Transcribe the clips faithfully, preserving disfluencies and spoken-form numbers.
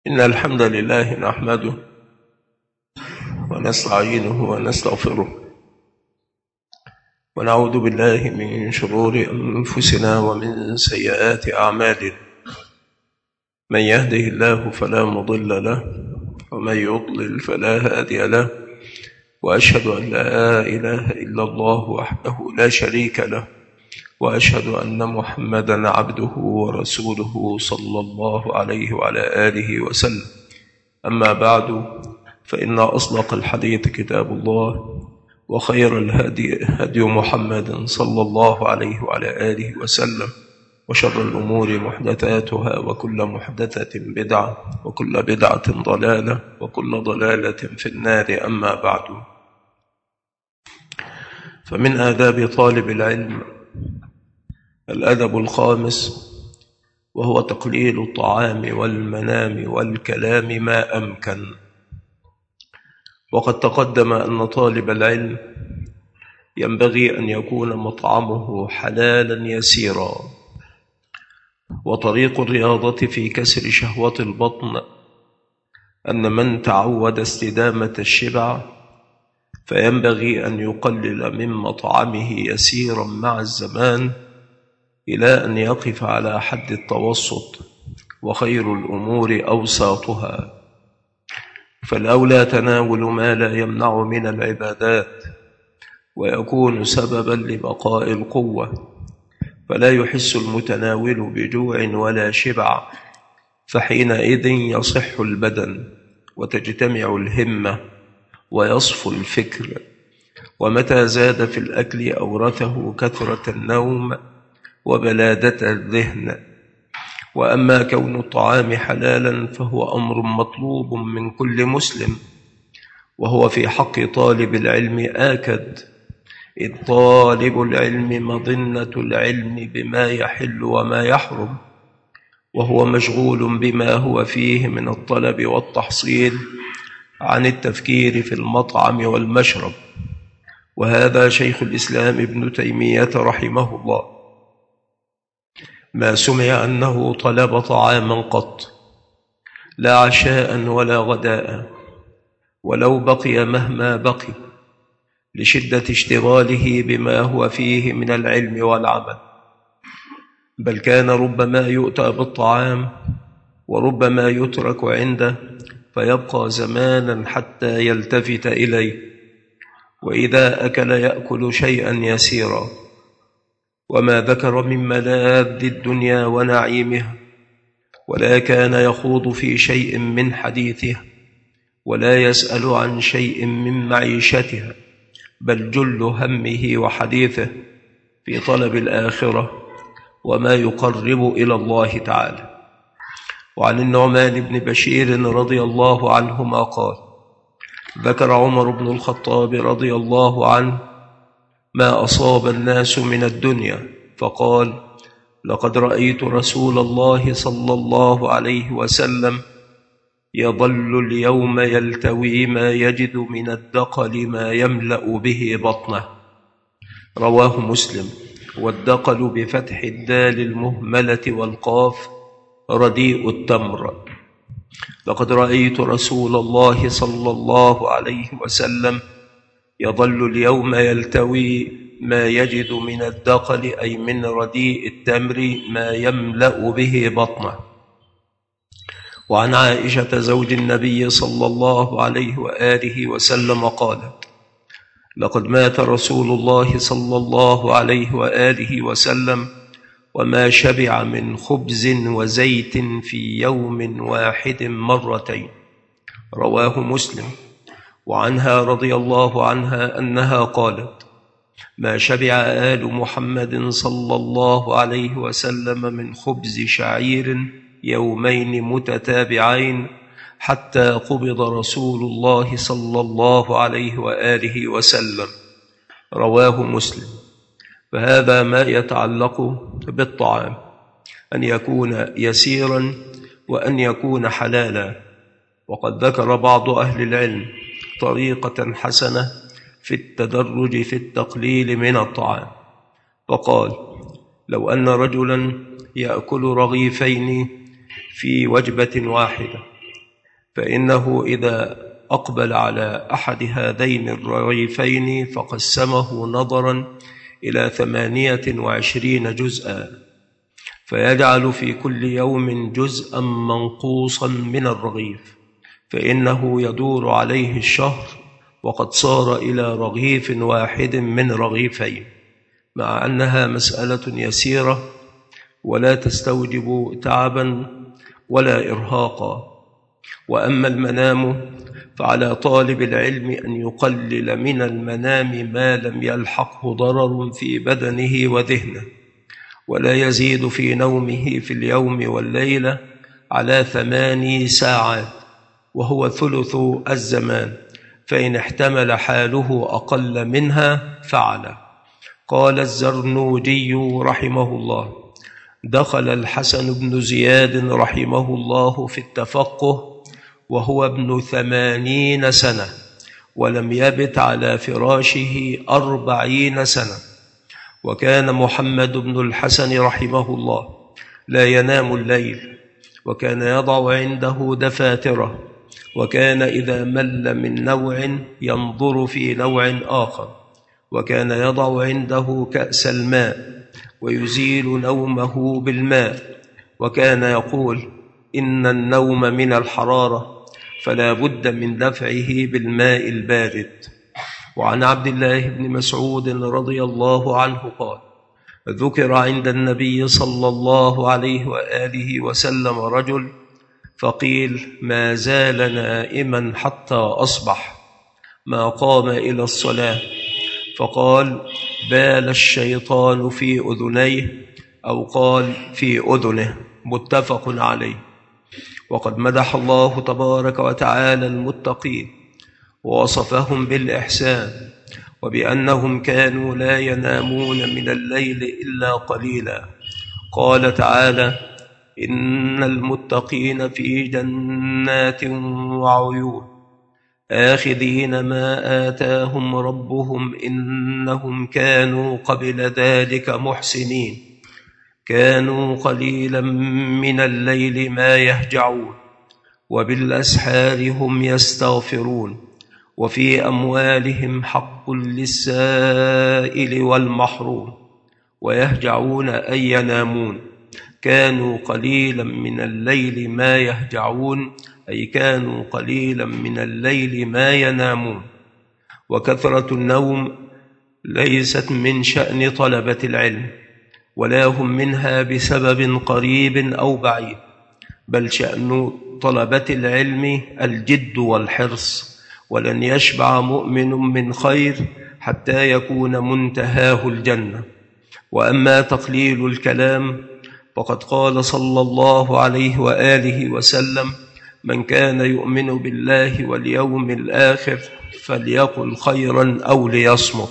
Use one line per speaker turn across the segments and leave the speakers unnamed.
إن الحمد لله نحمده ونستعينه ونستغفره ونعوذ بالله من شرور أنفسنا ومن سيئات أعمالنا. من يهده الله فلا مضل له ومن يضلل فلا هادي له، وأشهد أن لا إله إلا الله وحده لا شريك له، وأشهد أن محمدا عبده ورسوله صلى الله عليه وعلى آله وسلم. أما بعد، فإن أصدق الحديث كتاب الله، وخير الهدي هدي محمد صلى الله عليه وعلى آله وسلم، وشر الأمور محدثاتها، وكل محدثة بدعة، وكل بدعة ضلالة، وكل ضلالة في النار. أما بعد، فمن آداب طالب العلم الأدب الخامس، وهو تقليل الطعام والمنام والكلام ما أمكن. وقد تقدم أن طالب العلم ينبغي أن يكون مطعمه حلالا يسيرا، وطريق الرياضة في كسر شهوة البطن أن من تعود استدامة الشبع فينبغي أن يقلل من مطعمه يسيرا مع الزمان إلى أن يقف على حد التوسط، وخير الأمور أوساطها. فالأولى تناول ما لا يمنع من العبادات ويكون سببا لبقاء القوة، فلا يحس المتناول بجوع ولا شبع، فحينئذ يصح البدن وتجتمع الهمة ويصفو الفكر. ومتى زاد في الأكل أورثه كثرة النوم وبلادة الذهن. وأما كون الطعام حلالا فهو أمر مطلوب من كل مسلم، وهو في حق طالب العلم آكد، إذ طالب العلم مظنة العلم بما يحل وما يحرم، وهو مشغول بما هو فيه من الطلب والتحصيل عن التفكير في المطعم والمشرب. وهذا شيخ الإسلام ابن تيمية رحمه الله ما سمع أنه طلب طعاما قط، لا عشاء ولا غداء، ولو بقي مهما بقي، لشدة اشتغاله بما هو فيه من العلم والعمل. بل كان ربما يؤتى بالطعام وربما يترك عنده فيبقى زمانا حتى يلتفت إليه، وإذا أكل يأكل شيئا يسيرا. وما ذكر من ملاذ الدنيا ونعيمها، ولا كان يخوض في شيء من حديثها، ولا يسأل عن شيء من معيشتها، بل جل همه وحديثه في طلب الآخرة وما يقرب إلى الله تعالى. وعن النعمان بن بشير رضي الله عنهما قال: ذكر عمر بن الخطاب رضي الله عنه ما أصاب الناس من الدنيا، فقال: لقد رأيت رسول الله صلى الله عليه وسلم يظل اليوم يلتوي ما يجد من الدقل ما يملأ به بطنه. رواه مسلم. والدقل بفتح الدال المهملة والقاف رديء التمر. لقد رأيت رسول الله صلى الله عليه وسلم يظل اليوم يلتوي ما يجد من الدقل، أي من رديء التمر، ما يملأ به بطنه. وعن عائشة زوج النبي صلى الله عليه وآله وسلم قالت: لقد مات رسول الله صلى الله عليه وآله وسلم وما شبع من خبز وزيت في يوم واحد مرتين. رواه مسلم. وعنها رضي الله عنها أنها قالت: ما شبع آل محمد صلى الله عليه وسلم من خبز شعير يومين متتابعين حتى قبض رسول الله صلى الله عليه وآله وسلم. رواه مسلم. فهذا ما يتعلق بالطعام، أن يكون يسيرا وأن يكون حلالا. وقد ذكر بعض أهل العلم طريقة حسنة في التدرج في التقليل من الطعام، فقال: لو أن رجلا يأكل رغيفين في وجبة واحدة فإنه إذا أقبل على أحد هذين الرغيفين فقسمه نظرا إلى ثمانية وعشرين جزءا، فيجعل في كل يوم جزءا منقوصا من الرغيف، فإنه يدور عليه الشهر وقد صار إلى رغيف واحد من رغيفين، مع أنها مسألة يسيرة ولا تستوجب تعبا ولا إرهاقا. وأما المنام فعلى طالب العلم أن يقلل من المنام ما لم يلحقه ضرر في بدنه وذهنه، ولا يزيد في نومه في اليوم والليلة على ثماني ساعات، وهو ثلث الزمان، فإن احتمل حاله أقل منها فعل. قال الزرنوجي رحمه الله: دخل الحسن بن زياد رحمه الله في التفقه وهو ابن ثمانين سنة، ولم يبت على فراشه أربعين سنة. وكان محمد بن الحسن رحمه الله لا ينام الليل، وكان يضع عنده دفاتره، وكان إذا مل من نوع ينظر في نوع آخر، وكان يضع عنده كأس الماء ويزيل نومه بالماء، وكان يقول: إن النوم من الحرارة فلا بد من دفعه بالماء البارد. وعن عبد الله بن مسعود رضي الله عنه قال: ذكر عند النبي صلى الله عليه وآله وسلم رجل فقيل: ما زال نائما حتى أصبح، ما قام إلى الصلاة، فقال: بال الشيطان في أذنيه، أو قال في أذنه، متفق عليه. وقد مدح الله تبارك وتعالى المتقين ووصفهم بالإحسان، وبأنهم كانوا لا ينامون من الليل إلا قليلا. قال تعالى: إن المتقين في جنات وعيون آخذين ما آتاهم ربهم إنهم كانوا قبل ذلك محسنين، كانوا قليلا من الليل ما يهجعون، وبالأسحار هم يستغفرون، وفي أموالهم حق للسائل والمحروم، ويهجعون أي ينامون. كانوا قليلا من الليل ما يهجعون، أي كانوا قليلا من الليل ما ينامون. وكثرة النوم ليست من شأن طلبة العلم، ولا هم منها بسبب قريب أو بعيد، بل شأن طلبة العلم الجد والحرص، ولن يشبع مؤمن من خير حتى يكون منتهاه الجنة. وأما تقليل الكلام فقد قال صلى الله عليه وآله وسلم: من كان يؤمن بالله واليوم الآخر فليقل خيرا أو ليصمت.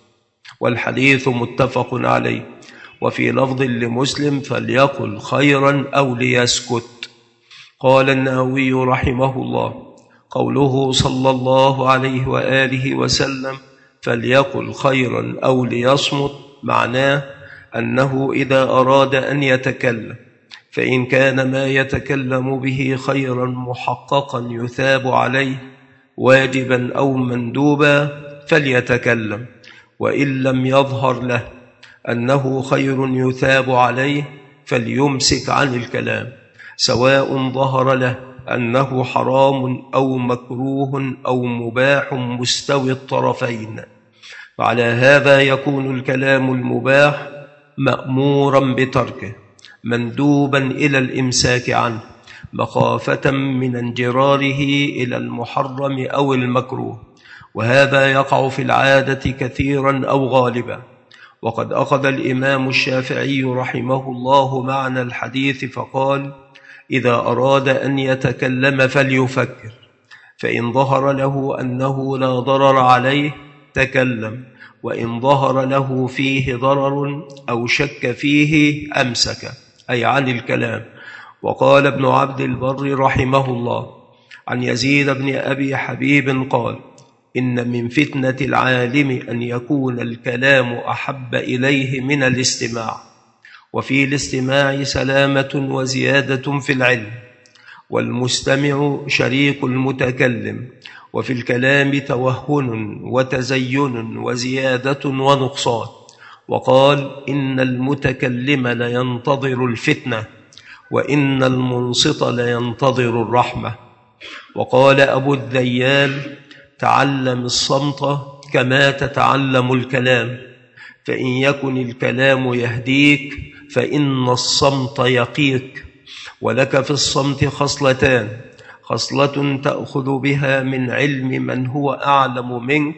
والحديث متفق عليه. وفي لفظ لمسلم: فليقل خيرا أو ليسكت. قال النووي رحمه الله: قوله صلى الله عليه وآله وسلم فليقل خيرا أو ليصمت معناه أنه إذا أراد أن يتكلم فإن كان ما يتكلم به خيرا محققا يثاب عليه واجبا أو مندوبا فليتكلم، وإن لم يظهر له أنه خير يثاب عليه فليمسك عن الكلام، سواء ظهر له أنه حرام أو مكروه أو مباح مستوي الطرفين. وعلى هذا يكون الكلام المباح مأمورا بتركه، مندوبا إلى الإمساك عنه، مخافة من انجراره إلى المحرم أو المكروه، وهذا يقع في العادة كثيرا أو غالبا. وقد أخذ الإمام الشافعي رحمه الله معنى الحديث فقال: إذا أراد أن يتكلم فليفكر، فإن ظهر له أنه لا ضرر عليه تكلم، وإن ظهر له فيه ضرر أو شك فيه أمسك، أي عن الكلام. وقال ابن عبد البر رحمه الله عن يزيد بن أبي حبيب قال: إن من فتنة العالم أن يكون الكلام أحب إليه من الاستماع، وفي الاستماع سلامة وزيادة في العلم. والمستمع شريك المتكلم، وفي الكلام توهن وتزين وزيادة ونقصان. وقال: إن المتكلم لينتظر الفتنة، وإن المنصت لينتظر الرحمة. وقال أبو الذيال: تعلم الصمت كما تتعلم الكلام، فإن يكن الكلام يهديك فإن الصمت يقيك. ولك في الصمت خصلتان: خصلة تأخذ بها من علم من هو أعلم منك،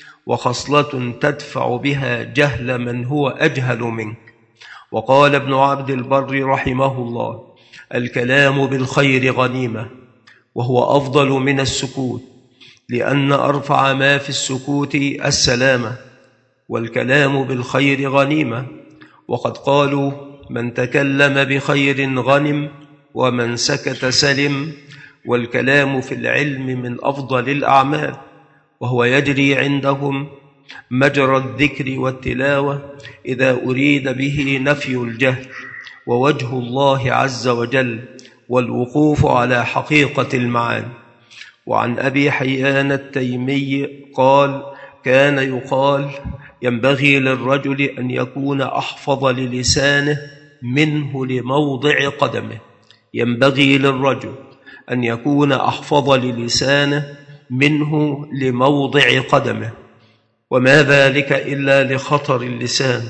وخصلة تدفع بها جهل من هو أجهل منك. وقال ابن عبد البر رحمه الله: الكلام بالخير غنيمة، وهو أفضل من السكوت، لأن أرفع ما في السكوت السلامة، والكلام بالخير غنيمة. وقد قالوا: من تكلم بخير غنم، ومن سكت سلم. والكلام في العلم من أفضل الأعمال، وهو يجري عندهم مجرى الذكر والتلاوة إذا أريد به نفي الجهل ووجه الله عز وجل والوقوف على حقيقة المعاني. وعن أبي حيان التيمي قال: كان يقال: ينبغي للرجل أن يكون أحفظ للسانه منه لموضع قدمه. ينبغي للرجل أن يكون أحفظ للسانه منه لموضع قدمه. وما ذلك إلا لخطر اللسان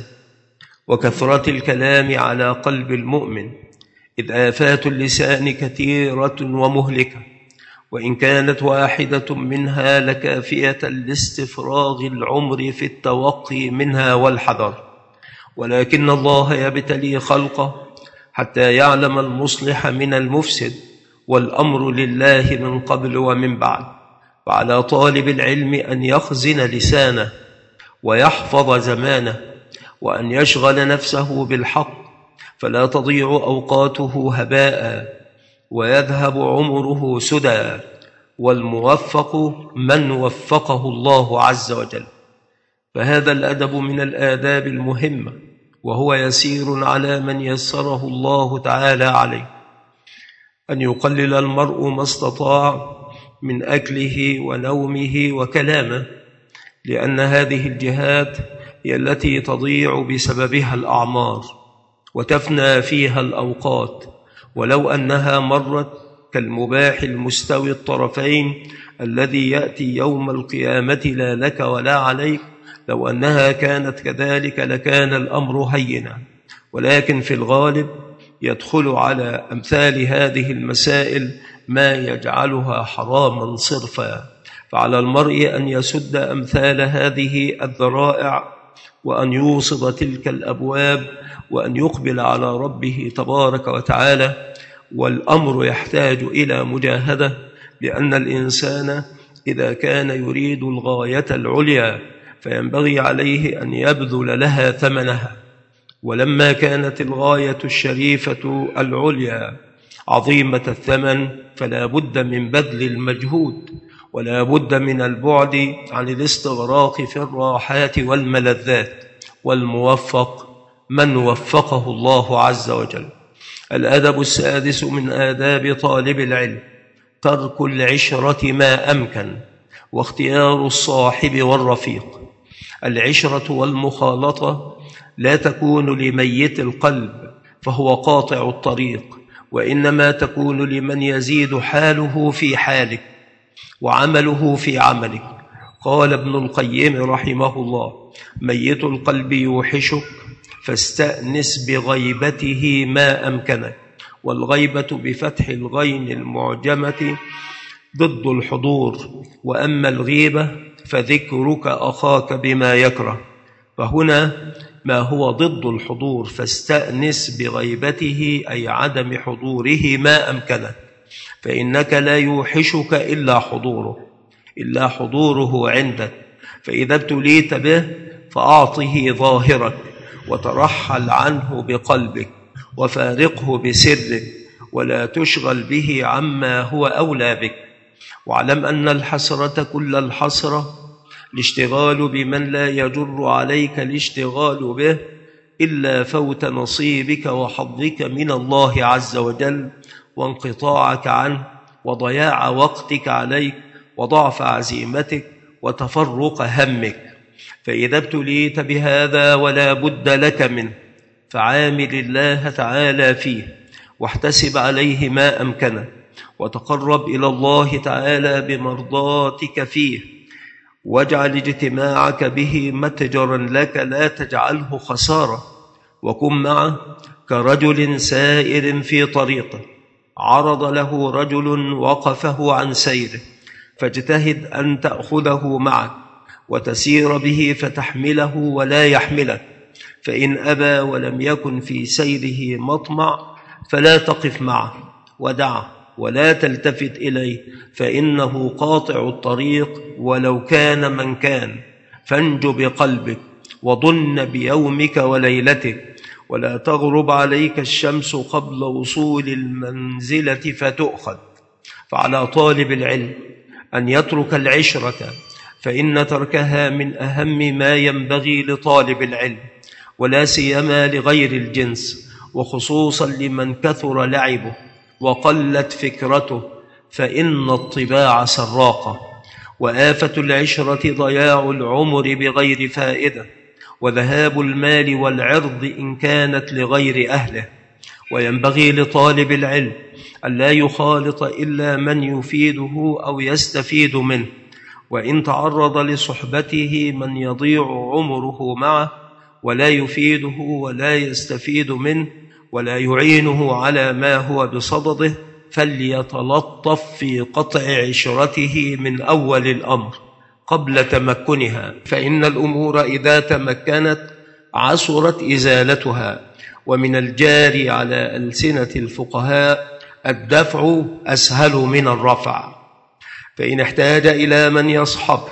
وكثرة الكلام على قلب المؤمن، إذ آفات اللسان كثيرة ومهلكة، وإن كانت واحدة منها لكافية لاستفراغ العمر في التوقي منها والحذر. ولكن الله يبتلي خلقه حتى يعلم المصلح من المفسد، والأمر لله من قبل ومن بعد. وعلى طالب العلم أن يخزن لسانه ويحفظ زمانه، وأن يشغل نفسه بالحق، فلا تضيع أوقاته هباء ويذهب عمره سدى. والموفق من وفقه الله عز وجل. فهذا الأدب من الآداب المهمة، وهو يسير على من يسره الله تعالى عليه، أن يقلل المرء ما استطاع من أكله ونومه وكلامه، لأن هذه الجهات هي التي تضيع بسببها الأعمار وتفنى فيها الأوقات، ولو أنها مرت كالمباح المستوي الطرفين الذي يأتي يوم القيامة لا لك ولا عليك، لو أنها كانت كذلك لكان الأمر هينا. ولكن في الغالب يدخل على أمثال هذه المسائل ما يجعلها حراما صرفا، فعلى المرء أن يسد أمثال هذه الذرائع، وأن يوصد تلك الأبواب، وأن يقبل على ربه تبارك وتعالى. والأمر يحتاج إلى مجاهدة، لأن الإنسان إذا كان يريد الغاية العليا فينبغي عليه أن يبذل لها ثمنها. ولما كانت الغاية الشريفة العليا عظيمة الثمن فلا بد من بذل المجهود، ولا بد من البعد عن الاستغراق في الراحات والملذات. والموفق من وفقه الله عز وجل. الأدب السادس من آداب طالب العلم: ترك العشرة ما أمكن، واختيار الصاحب والرفيق. العشرة والمخالطة لا تكون لميت القلب فهو قاطع الطريق، وإنما تكون لمن يزيد حاله في حالك وعمله في عملك. قال ابن القيم رحمه الله: ميت القلب يوحشك فاستأنس بغيبته ما أمكنك. والغيبة بفتح الغين المعجمة ضد الحضور، وأما الغيبة فذكرك أخاك بما يكره. فهنا ما هو ضد الحضور، فاستأنس بغيبته أي عدم حضوره ما أمكنك، فإنك لا يوحشك إلا حضوره إلا حضوره عندك. فإذا ابتليت به فأعطه ظاهرك، وترحل عنه بقلبك، وفارقه بسرك، ولا تشغل به عما هو أولى بك. واعلم أن الحسرة كل الحسرة الاشتغال بمن لا يجر عليك الاشتغال به إلا فوت نصيبك وحظك من الله عز وجل، وانقطاعك عنه وضياع وقتك عليك وضعف عزيمتك وتفرق همك. فإذا ابتليت بهذا ولا بد لك منه فعامل الله تعالى فيه واحتسب عليه ما أمكنه وتقرب إلى الله تعالى بمرضاتك فيه، واجعل اجتماعك به متجرا لك لا تجعله خسارة، وكن معه كرجل سائر في طريقه عرض له رجل وقفه عن سيره، فاجتهد أن تأخذه معك وتسير به فتحمله ولا يحملك، فإن أبى ولم يكن في سيره مطمع فلا تقف معه ودعه ولا تلتفت إليه، فإنه قاطع الطريق ولو كان من كان. فانج بقلبك وضن بيومك وليلتك، ولا تغرب عليك الشمس قبل وصول المنزلة فتؤخذ. فعلى طالب العلم أن يترك العشرة، فإن تركها من أهم ما ينبغي لطالب العلم، ولا سيما لغير الجنس، وخصوصا لمن كثر لعبه وقلت فكرته، فإن الطباع سراقة. وآفة العشرة ضياع العمر بغير فائدة، وذهاب المال والعرض إن كانت لغير أهله. وينبغي لطالب العلم أن لا يخالط إلا من يفيده أو يستفيد منه، وإن تعرض لصحبته من يضيع عمره معه ولا يفيده ولا يستفيد منه ولا يعينه على ما هو بصدده، فليتلطف في قطع عشرته من أول الأمر قبل تمكنها، فإن الأمور إذا تمكنت عسرت إزالتها. ومن الجاري على ألسنة الفقهاء الدفع أسهل من الرفع، فإن احتاج إلى من يصحبه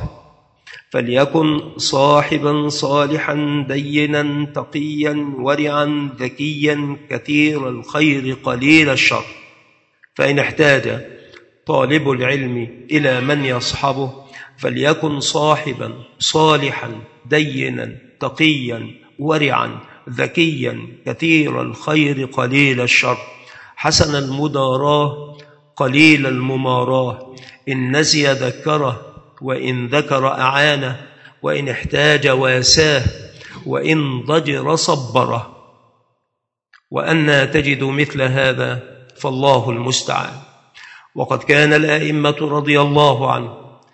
فليكن صاحبا صالحا دينا تقيا ورعا ذكيا كثير الخير قليل الشر. فإن احتاج طالب العلم إلى من يصحبه فليكن صاحبا صالحا دينا تقيا ورعا ذكيا كثير الخير قليل الشر، حسن المداراة قليل المماراة، إن نسي ذكره وإن ذكر أعانه، وإن احتاج واساه، وإن ضجر صبره. وأنا تجد مثل هذا فالله المستعان. وقد كان الأئمة رضي الله عنهم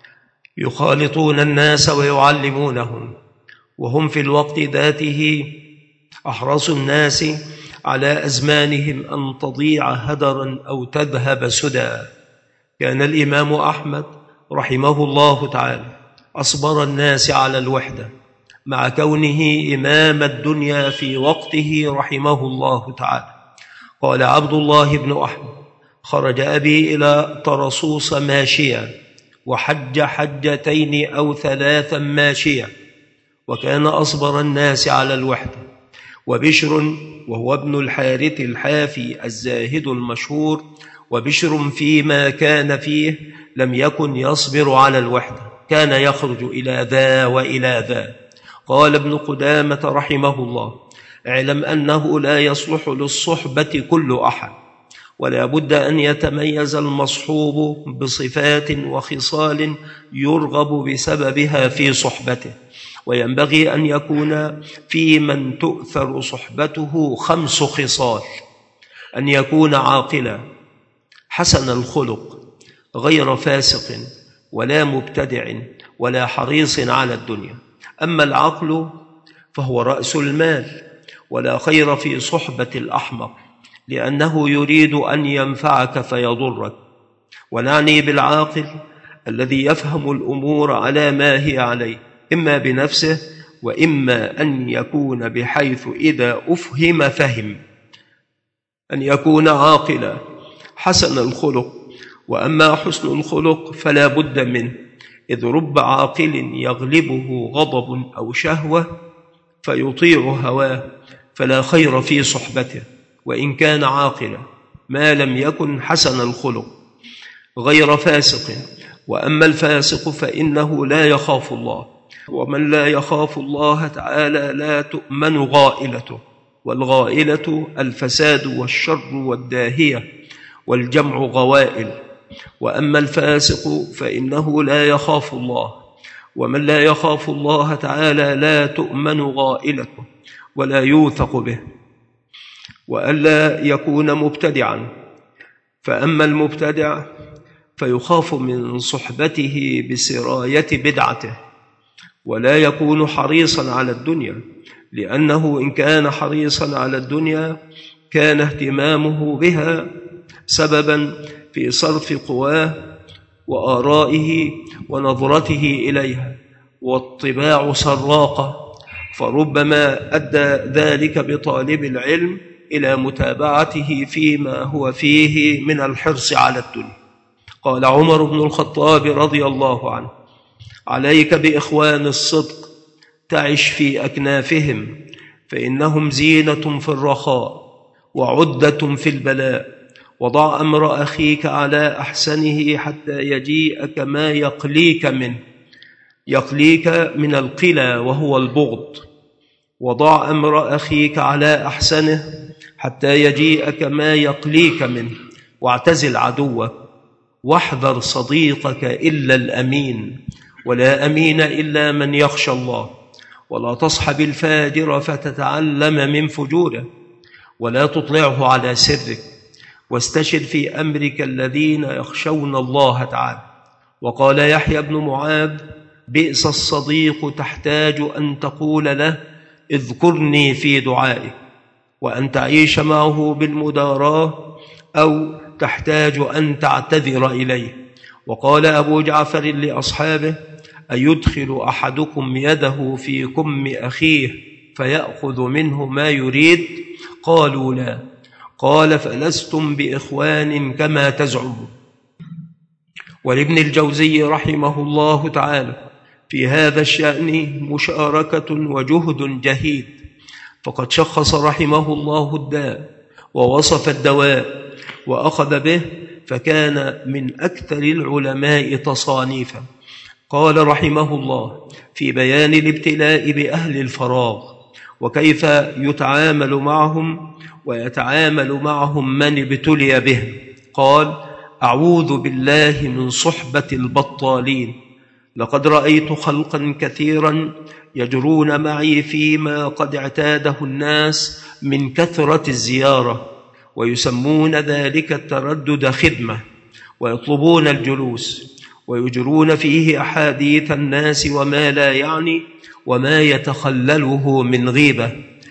يخالطون الناس ويعلمونهم، وهم في الوقت ذاته أحرص الناس على أزمانهم أن تضيع هدرا أو تذهب سدى. كان الإمام أحمد رحمه الله تعالى أصبر الناس على الوحدة مع كونه إمام الدنيا في وقته رحمه الله تعالى. قال عبد الله بن أحمد: خرج أبي إلى طرسوس ماشيا، وحج حجتين أو ثلاثا ماشيا، وكان أصبر الناس على الوحدة. وبشر وهو ابن الحارث الحافي الزاهد المشهور، وبشر فيما كان فيه لم يكن يصبر على الوحدة، كان يخرج إلى ذا وإلى ذا. قال ابن قدامة رحمه الله: اعلم أنه لا يصلح للصحبة كل أحد، ولا بد أن يتميز المصحوب بصفات وخصال يرغب بسببها في صحبته. وينبغي أن يكون في من تؤثر صحبته خمس خصال: أن يكون عاقلا حسن الخلق غير فاسق ولا مبتدع ولا حريص على الدنيا. أما العقل فهو رأس المال، ولا خير في صحبة الأحمق، لأنه يريد أن ينفعك فيضرك. ونعني بالعاقل الذي يفهم الأمور على ما هي عليه، إما بنفسه وإما أن يكون بحيث إذا أفهم فهم. أن يكون عاقلا حسن الخلق. وأما حسن الخلق فلا بد منه، إذ رب عاقل يغلبه غضب أو شهوة فيطيع هواه، فلا خير في صحبته وإن كان عاقلا، ما لم يكن حسن الخلق غير فاسق. وأما الفاسق فإنه لا يخاف الله، ومن لا يخاف الله تعالى لا تؤمن غائلته، والغائلة الفساد والشر والداهية. والجمع غوائل. وأما الفاسق فإنه لا يخاف الله، ومن لا يخاف الله تعالى لا تؤمن غائلته ولا يوثق به. وألا يكون مبتدعا، فأما المبتدع فيخاف من صحبته بسراية بدعته، ولا يكون حريصا على الدنيا، لأنه إن كان حريصا على الدنيا كان اهتمامه بها سببا في صرف قواه وآرائه ونظرته إليها، والطباع سراقة، فربما أدى ذلك بطالب العلم إلى متابعته فيما هو فيه من الحرص على الدنيا. قال عمر بن الخطاب رضي الله عنه: عليك بإخوان الصدق تعش في أكنافهم، فإنهم زينة في الرخاء وعدة في البلاء. وضع أمر أخيك على أحسنه حتى يجيئك ما يقليك منه، يقليك من القلى وهو البغض. وضع أمر أخيك على أحسنه حتى يجيئك ما يقليك منه، واعتزل عدوك، واحذر صديقك إلا الأمين، ولا أمين إلا من يخشى الله. ولا تصحب الفاجر فتتعلم من فجوره، ولا تطلعه على سرك، واستشر في أمرك الذين يخشون الله تعالى. وقال يحيى بن معاذ: بئس الصديق تحتاج أن تقول له اذكرني في دعائك، وأن تعيش معه بالمداراة، أو تحتاج أن تعتذر إليه. وقال أبو جعفر لأصحابه: أيدخل أحدكم يده في كم أخيه فيأخذ منه ما يريد؟ قالوا لا. قال: فلستم بإخوان كما تزعمون. ولابن الجوزي رحمه الله تعالى في هذا الشأن مشاركة وجهد جهيد، فقد شخص رحمه الله الداء ووصف الدواء وأخذ به، فكان من أكثر العلماء تصانيفا. قال رحمه الله في بيان الابتلاء بأهل الفراغ وكيف يتعامل معهم ويتعامل معهم من ابتلي به، قال: أعوذ بالله من صحبة البطالين، لقد رأيت خلقا كثيرا يجرون معي فيما قد اعتاده الناس من كثرة الزيارة، ويسمون ذلك التردد خدمة، ويطلبون الجلوس، ويجرون فيه أحاديث الناس وما لا يعني وما يتخلله من غيبة.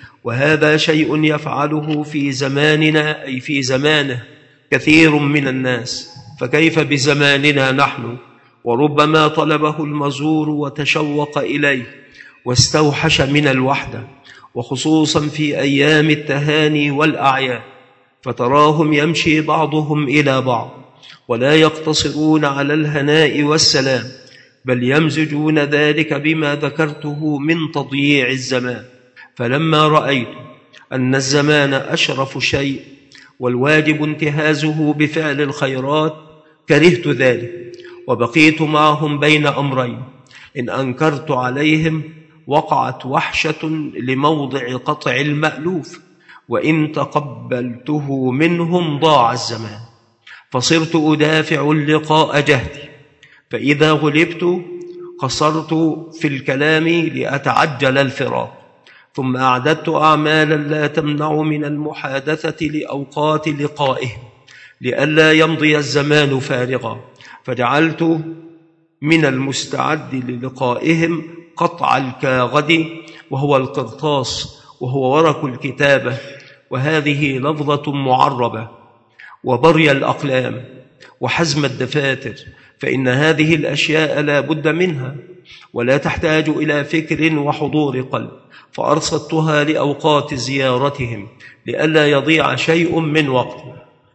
وهذا شيء يفعله في زماننا، أي في زمانه، كثير من الناس، فكيف بزماننا نحن؟ وربما طلبه المزور وتشوق إليه واستوحش من الوحدة، وخصوصا في أيام التهاني والأعياد، فتراهم يمشي بعضهم إلى بعض، ولا يقتصرون على الهناء والسلام، بل يمزجون ذلك بما ذكرته من تضييع الزمان. فلما رأيت أن الزمان أشرف شيء والواجب انتهازه بفعل الخيرات كرهت ذلك، وبقيت معهم بين أمرين: إن أنكرت عليهم وقعت وحشة لموضع قطع المألوف، وإن تقبلته منهم ضاع الزمان. فصرت أدافع اللقاء جهدي، فإذا غلبت قصرت في الكلام لأتعجل الفراق، ثم أعددت أعمالا لا تمنع من المحادثة لأوقات لقائهم لئلا يمضي الزمان فارغا، فجعلت من المستعد للقائهم قطع الكاغد، وهو القرطاس، وهو ورق الكتابة، وهذه لفظة معربة، وبري الأقلام، وحزم الدفاتر، فإن هذه الأشياء لا بد منها ولا تحتاج إلى فكر وحضور قلب، فأرصدتها لأوقات زيارتهم لئلا يضيع شيء من وقت.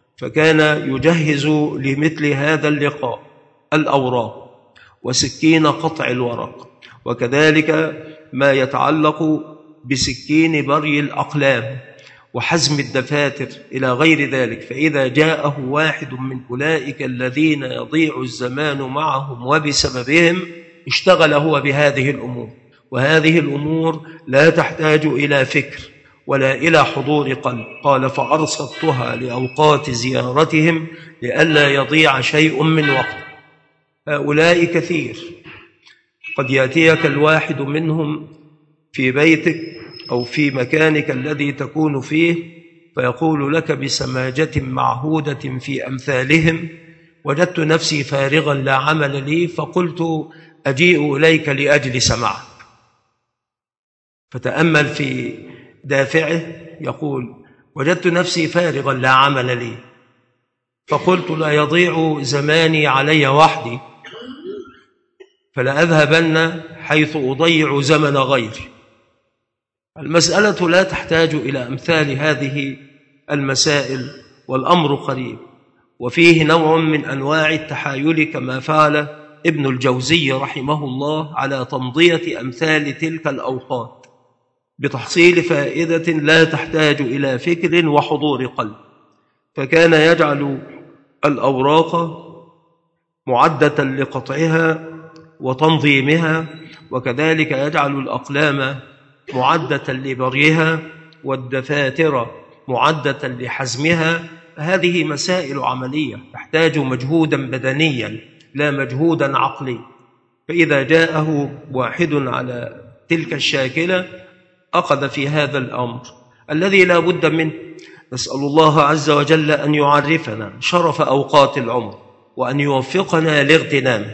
فكان يجهز لمثل هذا اللقاء الأوراق وسكين قطع الورق، وكذلك ما يتعلق بسكين بري الأقلام وحزم الدفاتر إلى غير ذلك. فإذا جاءه واحد من أولئك الذين يضيع الزمان معهم وبسببهم اشتغل هو بهذه الأمور، وهذه الأمور لا تحتاج إلى فكر ولا إلى حضور قلب. قال فأرصدتها لأوقات زيارتهم لئلا يضيع شيء من وقت. هؤلاء كثير، قد يأتيك الواحد منهم في بيتك أو في مكانك الذي تكون فيه فيقول لك بسماجة معهودة في أمثالهم: وجدت نفسي فارغا لا عمل لي فقلت أجيء إليك لأجلس معك. فتأمل في دافعه، يقول: وجدت نفسي فارغا لا عمل لي فقلت لا يضيع زماني علي وحدي فلأذهبن حيث أضيع زمن غيري. المسألة لا تحتاج إلى أمثال هذه المسائل، والأمر قريب، وفيه نوع من أنواع التحايل كما فعل ابن الجوزي رحمه الله على تمضية أمثال تلك الأوقات بتحصيل فائدة لا تحتاج إلى فكر وحضور قلب. فكان يجعل الأوراق معدة لقطعها وتنظيمها، وكذلك يجعل الأقلام معدة لبريها والدفاتر معدة لحزمها. هذه مسائل عملية تحتاج مجهودا بدنيا لا مجهودا عقليا. فإذا جاءه واحد على تلك الشاكلة أخذ في هذا الأمر الذي لا بد منه. نسأل الله عز وجل أن يعرفنا شرف أوقات العمر وأن يوفقنا لاغتنامه.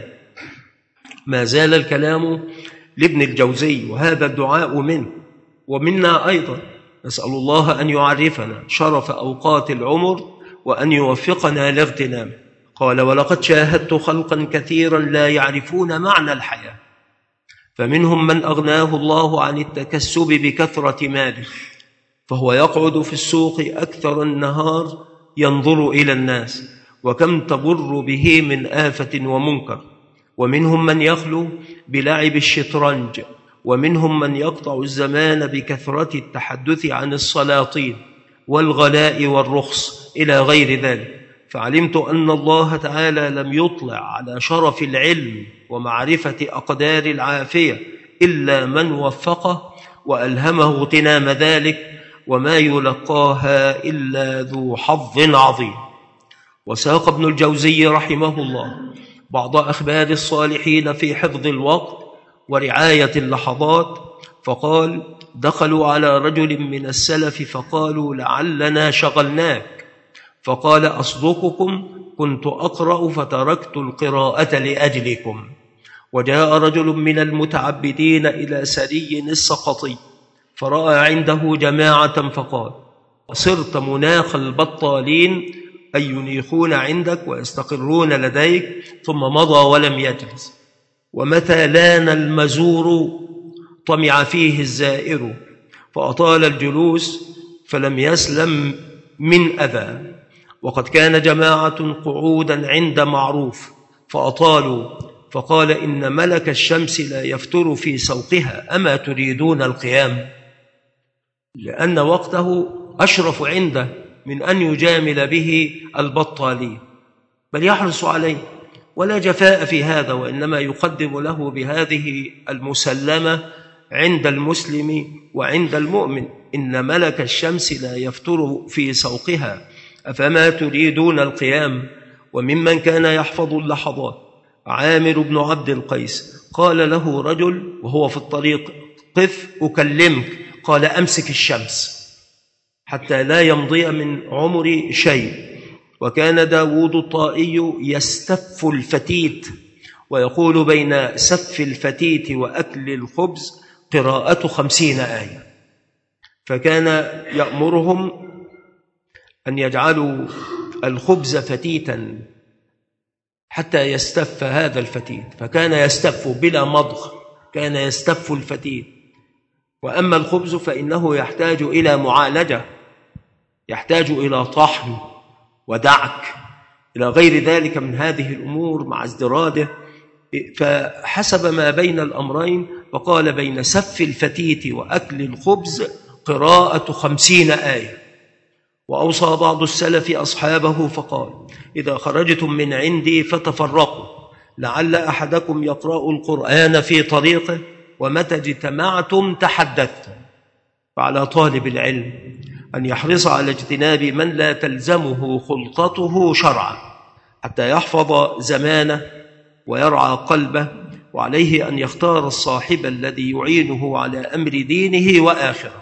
ما زال الكلام لابن الجوزي، وهذا الدعاء منه ومنا أيضا. نسأل الله أن يعرفنا شرف أوقات العمر وأن يوفقنا لاغتنامه. قال: ولقد شاهدت خلقا كثيرا لا يعرفون معنى الحياة، فمنهم من أغناه الله عن التكسب بكثرة ماله فهو يقعد في السوق أكثر النهار ينظر إلى الناس وكم تبر به من آفة ومنكر. ومنهم من يخلو بلعب الشطرنج، ومنهم من يقطع الزمان بكثرة التحدث عن السلاطين والغلاء والرخص إلى غير ذلك. فعلمت أن الله تعالى لم يطلع على شرف العلم ومعرفة أقدار العافية إلا من وفقه وألهمه اغتنام ذلك، وما يلقاها إلا ذو حظ عظيم. وساق ابن الجوزي رحمه الله بعض أخبار الصالحين في حفظ الوقت ورعاية اللحظات، فقال: دخلوا على رجل من السلف فقالوا: لعلنا شغلناك، فقال: أصدقكم كنت أقرأ فتركت القراءة لأجلكم. وجاء رجل من المتعبدين إلى سري السقطي فرأى عنده جماعة فقال: صرت مناخ البطالين أي ينيخون عندك ويستقرون لديك، ثم مضى ولم يجلس. ومتى لان المزور طمع فيه الزائر فأطال الجلوس فلم يسلم من أذى. وقد كان جماعة قعودا عند معروف فأطالوا، فقال: إن ملك الشمس لا يفتر في سوقها، أما تريدون القيام؟ لأن وقته أشرف عنده من أن يجامل به البطالين، بل يحرص عليه، ولا جفاء في هذا، وإنما يقدم له بهذه المسلمة عند المسلم وعند المؤمن: إن ملك الشمس لا يفتر في سوقها، أفما تريدون القيام؟ وممن كان يحفظ اللحظات عامر بن عبد القيس، قال له رجل وهو في الطريق: قف أكلمك. قال: أمسك الشمس حتى لا يمضي من عمري شيء. وكان داود الطائي يستف الفتيت، ويقول: بين سف الفتيت وأكل الخبز قراءة خمسين آية. فكان يأمرهم أن يجعلوا الخبز فتيتا حتى يستف هذا الفتيت، فكان يستف بلا مضغ، كان يستف الفتيت. وأما الخبز فإنه يحتاج إلى معالجة، يحتاج إلى طحن ودعك إلى غير ذلك من هذه الأمور مع ازدراده. فحسب ما بين الأمرين، فقال: بين سف الفتيت وأكل الخبز قراءة خمسين آية. وأوصى بعض السلف أصحابه فقال: إذا خرجتم من عندي فتفرقوا، لعل أحدكم يقرأ القرآن في طريقه، ومتى اجتمعتم تحدثتم. فعلى طالب العلم أن يحرص على اجتناب من لا تلزمه خلطته شرعا حتى يحفظ زمانه ويرعى قلبه، وعليه أن يختار الصاحب الذي يعينه على أمر دينه وآخره.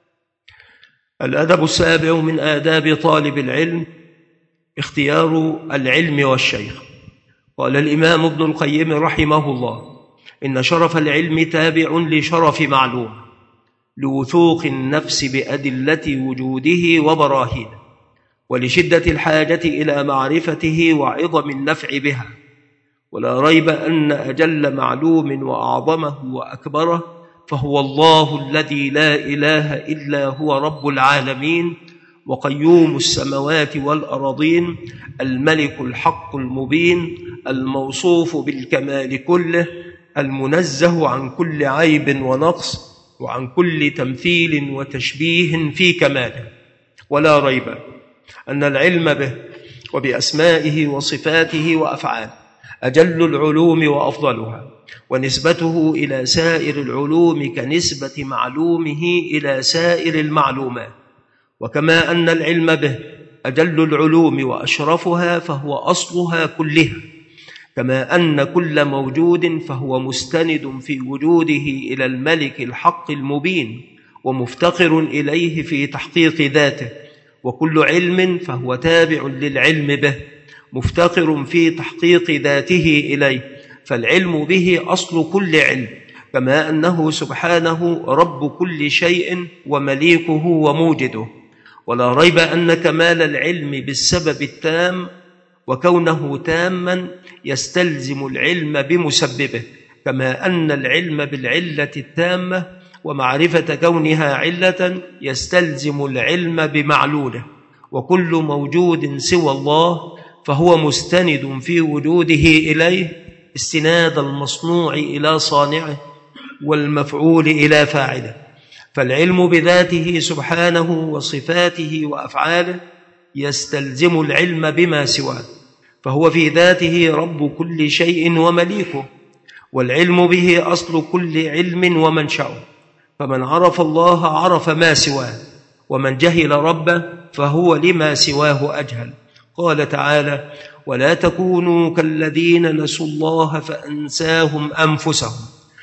الأدب السابع من آداب طالب العلم اختيار العلم والشيخ. قال الإمام ابن القيم رحمه الله: إن شرف العلم تابع لشرف معلوم، لوثوق النفس بأدلة وجوده وبراهينه، ولشدة الحاجة إلى معرفته وعظم النفع بها. ولا ريب أن أجل معلوم وأعظمه وأكبره فهو الله الذي لا إله إلا هو رب العالمين وقيوم السماوات والأراضين، الملك الحق المبين، الموصوف بالكمال كله، المنزه عن كل عيب ونقص وعن كل تمثيل وتشبيه في كماله. ولا ريب أن العلم به وبأسمائه وصفاته وأفعاله أجل العلوم وأفضلها، ونسبته إلى سائر العلوم كنسبة معلومه إلى سائر المعلومات. وكما أن العلم به أجل العلوم وأشرفها فهو أصلها كلها، كما أن كل موجود فهو مستند في وجوده إلى الملك الحق المبين ومفتقر إليه في تحقيق ذاته. وكل علم فهو تابع للعلم به مفتقر في تحقيق ذاته إليه، فالعلم به أصل كل علم، كما أنه سبحانه رب كل شيء ومليكه وموجده. ولا ريب أن كمال العلم بالسبب التام وكونه تاما يستلزم العلم بمسببه، كما أن العلم بالعلة التامة ومعرفة كونها علة يستلزم العلم بمعلوله. وكل موجود سوى الله فهو مستند في وجوده إليه استناد المصنوع إلى صانعه والمفعول إلى فاعله. فالعلم بذاته سبحانه وصفاته وأفعاله يستلزم العلم بما سواه، فهو في ذاته رب كل شيء ومليكه، والعلم به أصل كل علم ومنشأه. فمن عرف الله عرف ما سواه، ومن جهل ربه فهو لما سواه أجهل. قال تعالى: ولا تكونوا كالذين نسوا الله فأنساهم أنفسهم.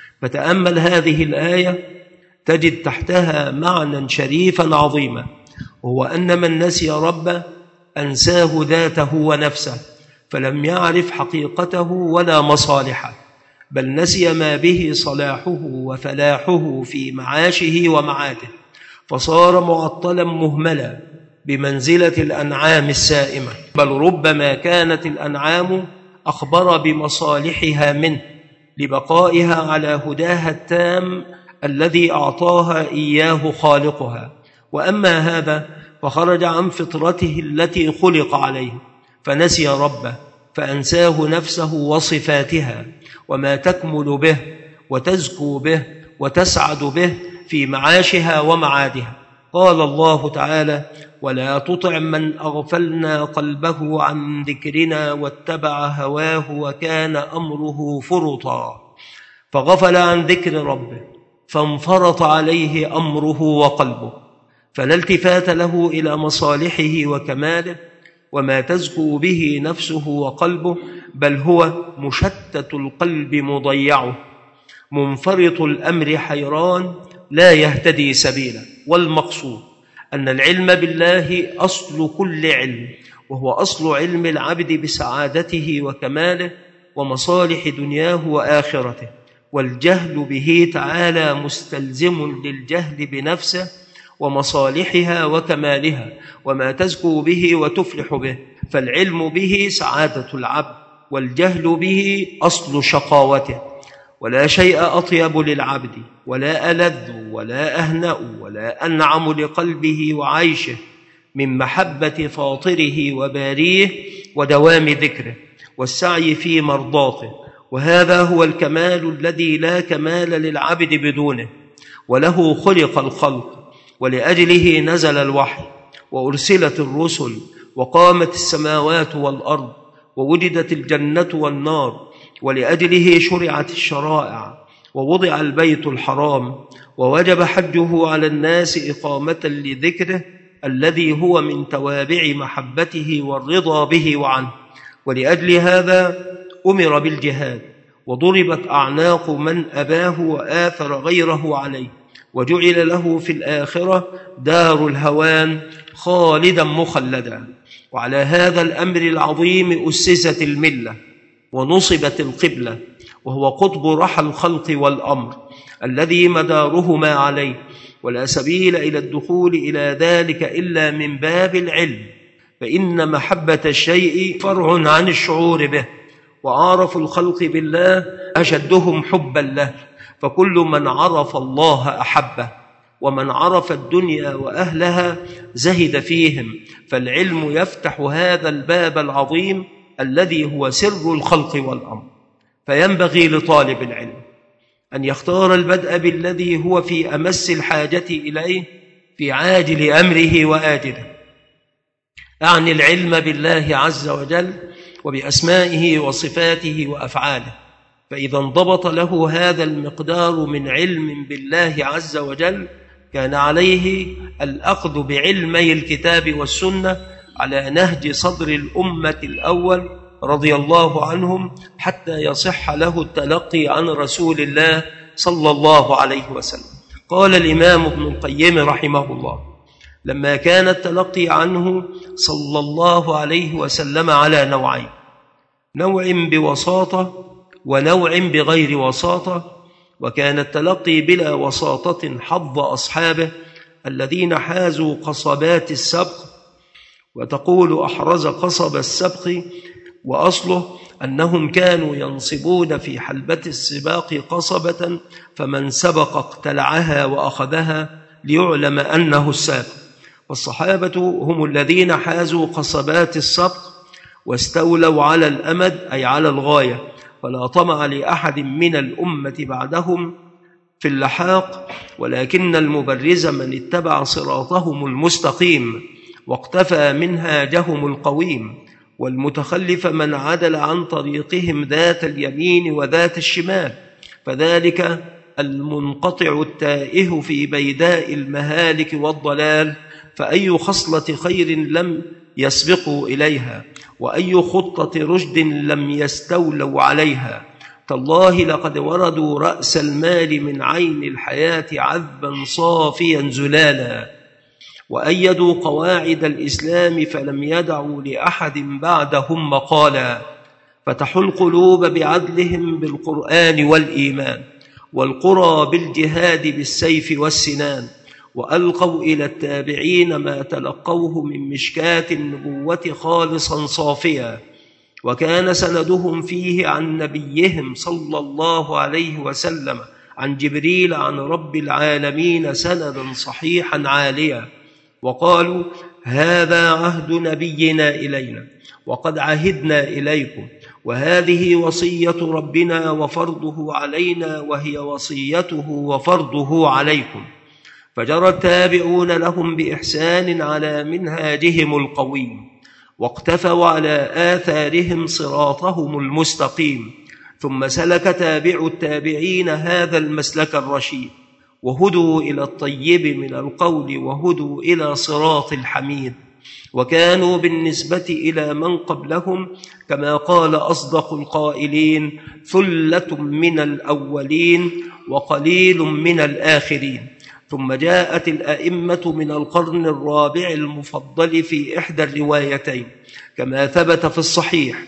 فتأمل هذه الآية تجد تحتها معنى شريفا عظيما، وهو أن من نسي ربه أنساه ذاته ونفسه، فلم يعرف حقيقته ولا مصالحه، بل نسي ما به صلاحه وفلاحه في معاشه ومعاده، فصار معطلا مهملا بمنزلة الأنعام السائمة، بل ربما كانت الأنعام أخبر بمصالحها منه لبقائها على هداها التام الذي أعطاها إياه خالقها. وأما هذا فخرج عن فطرته التي خلق عليه، فنسي ربه فأنساه نفسه وصفاتها وما تكمل به وتزكو به وتسعد به في معاشها ومعادها. قال الله تعالى: ولا تطع من أغفلنا قلبه عن ذكرنا واتبع هواه وكان أمره فرطا. فغفل عن ذكر ربه فانفرط عليه أمره وقلبه، فلا التفات له إلى مصالحه وكماله وما تزكو به نفسه وقلبه، بل هو مشتت القلب مضيعه منفرط الأمر حيران لا يهتدي سبيلا. والمقصود أن العلم بالله أصل كل علم، وهو أصل علم العبد بسعادته وكماله ومصالح دنياه وآخرته. والجهل به تعالى مستلزم للجهل بنفسه ومصالحها وكمالها وما تزكو به وتفلح به، فالعلم به سعادة العبد، والجهل به أصل شقاوته. ولا شيء أطيب للعبد ولا ألذ ولا أهنأ ولا أنعم لقلبه وعيشه من محبة فاطره وباريه ودوام ذكره والسعي في مرضاته. وهذا هو الكمال الذي لا كمال للعبد بدونه، وله خلق الخلق، ولأجله نزل الوحي وأرسلت الرسل وقامت السماوات والأرض ووجدت الجنة والنار، ولأجله شرعت الشرائع ووضع البيت الحرام ووجب حجه على الناس إقامة لذكره الذي هو من توابع محبته والرضا به وعنه. ولأجل هذا أمر بالجهاد، وضربت أعناق من أباه وآثر غيره عليه، وجعل له في الآخرة دار الهوان خالدا مخلدا. وعلى هذا الأمر العظيم أسست الملة ونصبت القبلة، وهو قطب رحى الخلق والأمر الذي مدارهما عليه، ولا سبيل إلى الدخول إلى ذلك إلا من باب العلم، فإن محبة الشيء فرع عن الشعور به، وأعرف الخلق بالله أشدهم حبا له، فكل من عرف الله أحبه، ومن عرف الدنيا وأهلها زهد فيهم. فالعلم يفتح هذا الباب العظيم الذي هو سر الخلق والأمر. فينبغي لطالب العلم أن يختار البدء بالذي هو في أمس الحاجة إليه في عاجل أمره وآجله، أعني العلم بالله عز وجل وبأسمائه وصفاته وأفعاله. فإذا انضبط له هذا المقدار من علم بالله عز وجل كان عليه الأخذ بعلمي الكتاب والسنة على نهج صدر الأمة الأول رضي الله عنهم، حتى يصح له التلقي عن رسول الله صلى الله عليه وسلم. قال الإمام ابن القيم رحمه الله: لما كان التلقي عنه صلى الله عليه وسلم على نوعين، نوع بوساطة ونوع بغير وساطة، وكان التلقي بلا وساطة حظ أصحابه الذين حازوا قصبات السبق. وتقول أحرز قصب السبق، وأصله أنهم كانوا ينصبون في حلبة السباق قصبة، فمن سبق اقتلعها وأخذها ليعلم أنه السابق. والصحابة هم الذين حازوا قصبات السبق واستولوا على الأمد، أي على الغاية، فلا طمع لأحد من الأمة بعدهم في اللحاق، ولكن المبرز من اتبع صراطهم المستقيم واقتفى منهاجهم القويم، والمتخلف من عدل عن طريقهم ذات اليمين وذات الشمال، فذلك المنقطع التائه في بيداء المهالك والضلال. فأي خصلة خير لم يسبقوا إليها، وأي خطة رشد لم يستولوا عليها. تالله لقد وردوا رأس المال من عين الحياة عذبا صافيا زلالا، وأيدوا قواعد الإسلام فلم يدعوا لأحد بعدهم مقالا، فتحوا القلوب بعدلهم بالقرآن والإيمان، والقرى بالجهاد بالسيف والسنان، وألقوا إلى التابعين ما تلقوه من مشكاة النبوة خالصا صافيا، وكان سندهم فيه عن نبيهم صلى الله عليه وسلم عن جبريل عن رب العالمين سندا صحيحا عاليا. وقالوا: هذا عهد نبينا إلينا، وقد عهدنا إليكم، وهذه وصية ربنا وفرضه علينا، وهي وصيته وفرضه عليكم. فجرى التابعون لهم بإحسان على منهاجهم القويم، واقتفوا على آثارهم صراطهم المستقيم، ثم سلك تابع التابعين هذا المسلك الرشيد، وهدوا إلى الطيب من القول، وهدوا إلى صراط الحميد. وكانوا بالنسبة إلى من قبلهم كما قال أصدق القائلين: ثلة من الأولين وقليل من الآخرين. ثم جاءت الأئمة من القرن الرابع المفضل في إحدى الروايتين كما ثبت في الصحيح،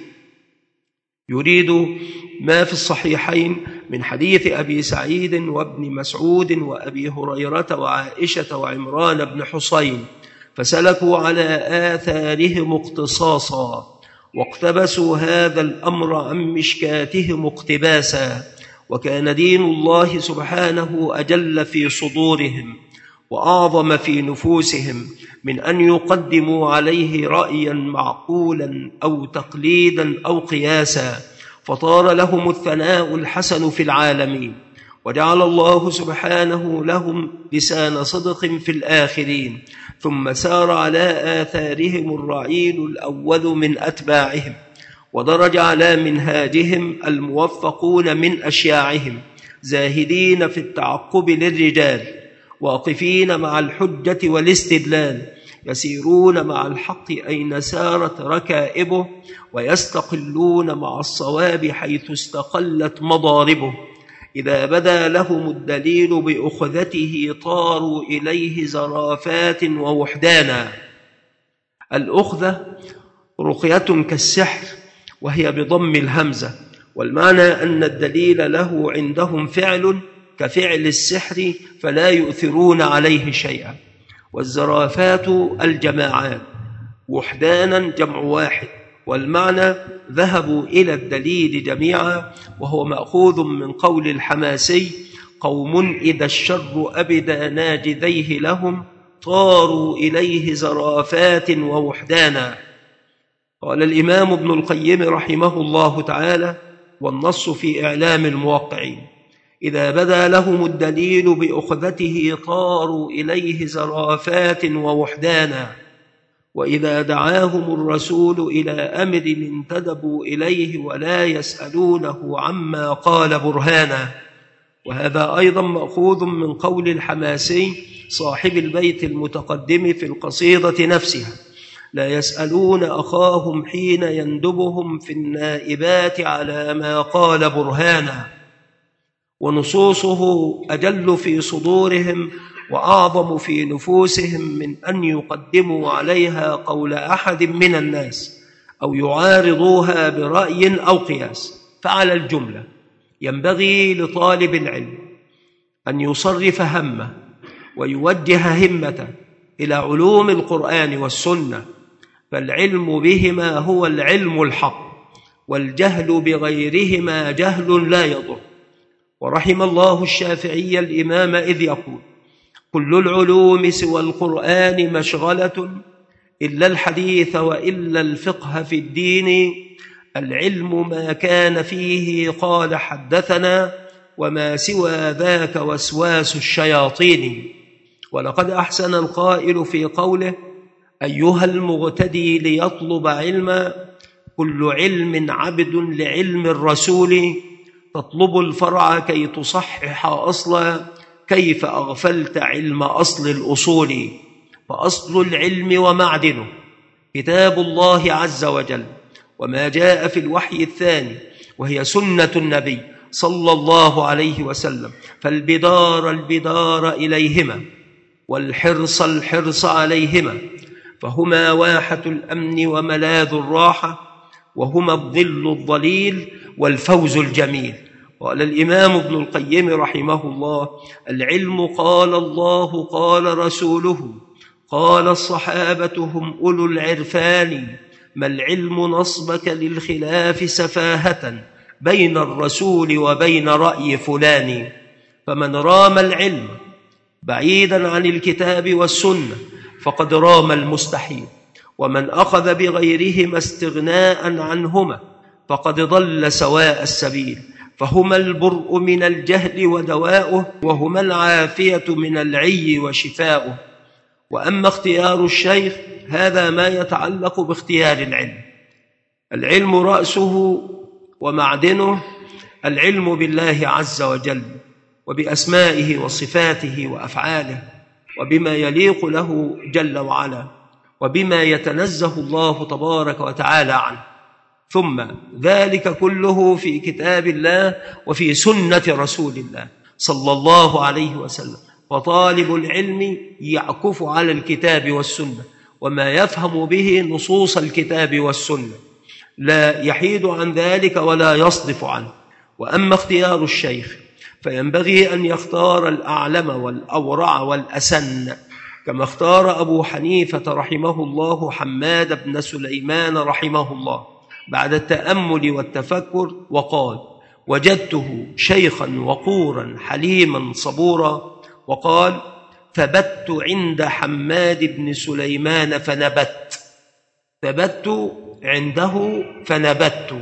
يريد ما في الصحيحين من حديث أبي سعيد وابن مسعود وأبي هريرة وعائشة وعمران بن حصين، فسلكوا على آثارهم اقتصاصا، واقتبسوا هذا الأمر عن مشكاتهم اقتباسا. وكان دين الله سبحانه أجل في صدورهم وأعظم في نفوسهم من أن يقدموا عليه رأيا معقولا أو تقليدا أو قياسا، فطار لهم الثناء الحسن في العالمين، وجعل الله سبحانه لهم لسان صدق في الآخرين. ثم سار على آثارهم الرعيل الأول من أتباعهم، ودرج على منهاجهم الموفقون من أشياعهم، زاهدين في التعقب للرجال، واقفين مع الحجة والاستدلال، يسيرون مع الحق أين سارت ركائبه، ويستقلون مع الصواب حيث استقلت مضاربه. إذا بدا لهم الدليل بأخذته طاروا إليه زرافات ووحدانا. الأخذة رقية كالسحر، وهي بضم الهمزة، والمعنى أن الدليل له عندهم فعل كفعل السحر فلا يؤثرون عليه شيئا. والزرافات الجماعات، وحدانا جمع واحد، والمعنى ذهبوا إلى الدليل جميعا، وهو مأخوذ من قول الحماسي: قوم إذا الشر أبدى ناجذيه لهم طاروا إليه زرافات ووحدانا. قال الإمام ابن القيم رحمه الله تعالى، والنص في إعلام الموقعين: إذا بدا لهم الدليل بأخذته طاروا إليه زرافات ووحدانا، وإذا دعاهم الرسول إلى أمر انتدبوا إليه ولا يسألونه عما قال برهانا. وهذا أيضا مأخوذ من قول الحماسي صاحب البيت المتقدم في القصيدة نفسها: لا يسألون أخاهم حين يندبهم في النائبات على ما قال برهانا. ونصوصه أجل في صدورهم وأعظم في نفوسهم من أن يقدموا عليها قول أحد من الناس أو يعارضوها برأي أو قياس. فعلى الجملة ينبغي لطالب العلم أن يصرف همه ويوجه همته إلى علوم القرآن والسنة، فالعلم بهما هو العلم الحق، والجهل بغيرهما جهل لا يضر. ورحم الله الشافعي الإمام إذ يقول: كل العلوم سوى القرآن مشغلة إلا الحديث وإلا الفقه في الدين، العلم ما كان فيه قال حدثنا وما سوى ذاك وسواس الشياطين. ولقد أحسن القائل في قوله: أيها المغتدي ليطلب علما، كل علم عبد لعلم الرسول، تطلب الفرع كي تصحح أصلا، كيف أغفلت علم أصل الأصول. فأصل العلم ومعدنه كتاب الله عز وجل وما جاء في الوحي الثاني، وهي سنة النبي صلى الله عليه وسلم، فالبدار البدار إليهما والحرص الحرص عليهما، فهما واحة الأمن وملاذ الراحة، وهما الظل الظليل والفوز الجميل. قال الإمام ابن القيم رحمه الله: العلم قال الله قال رسوله قال الصحابة هم أولو العرفان، ما العلم نصبك للخلاف سفاهة بين الرسول وبين رأي فلان. فمن رام العلم بعيدا عن الكتاب والسنة فقد رام المستحيل، ومن أخذ بغيرهما استغناء عنهما فقد ضل سواء السبيل. فهما البرء من الجهل ودواؤه، وهما العافية من العي وشفاؤه. وأما اختيار الشيخ هذا ما يتعلق باختيار العلم. العلم رأسه ومعدنه العلم بالله عز وجل وبأسمائه وصفاته وأفعاله، وبما يليق له جل وعلا، وبما يتنزه الله تبارك وتعالى عنه. ثم ذلك كله في كتاب الله وفي سنة رسول الله صلى الله عليه وسلم. فطالب العلم يعكف على الكتاب والسنة وما يفهم به نصوص الكتاب والسنة، لا يحيد عن ذلك ولا يصدف عنه. وأما اختيار الشيخ فينبغي أن يختار الأعلم والأورع والأسن، كما اختار أبو حنيفة رحمه الله حماد بن سليمان رحمه الله بعد التأمل والتفكر، وقال: وجدته شيخا وقورا حليما صبورا. وقال: ثبت عند حماد بن سليمان فنبت. ثبت عنده فنبت.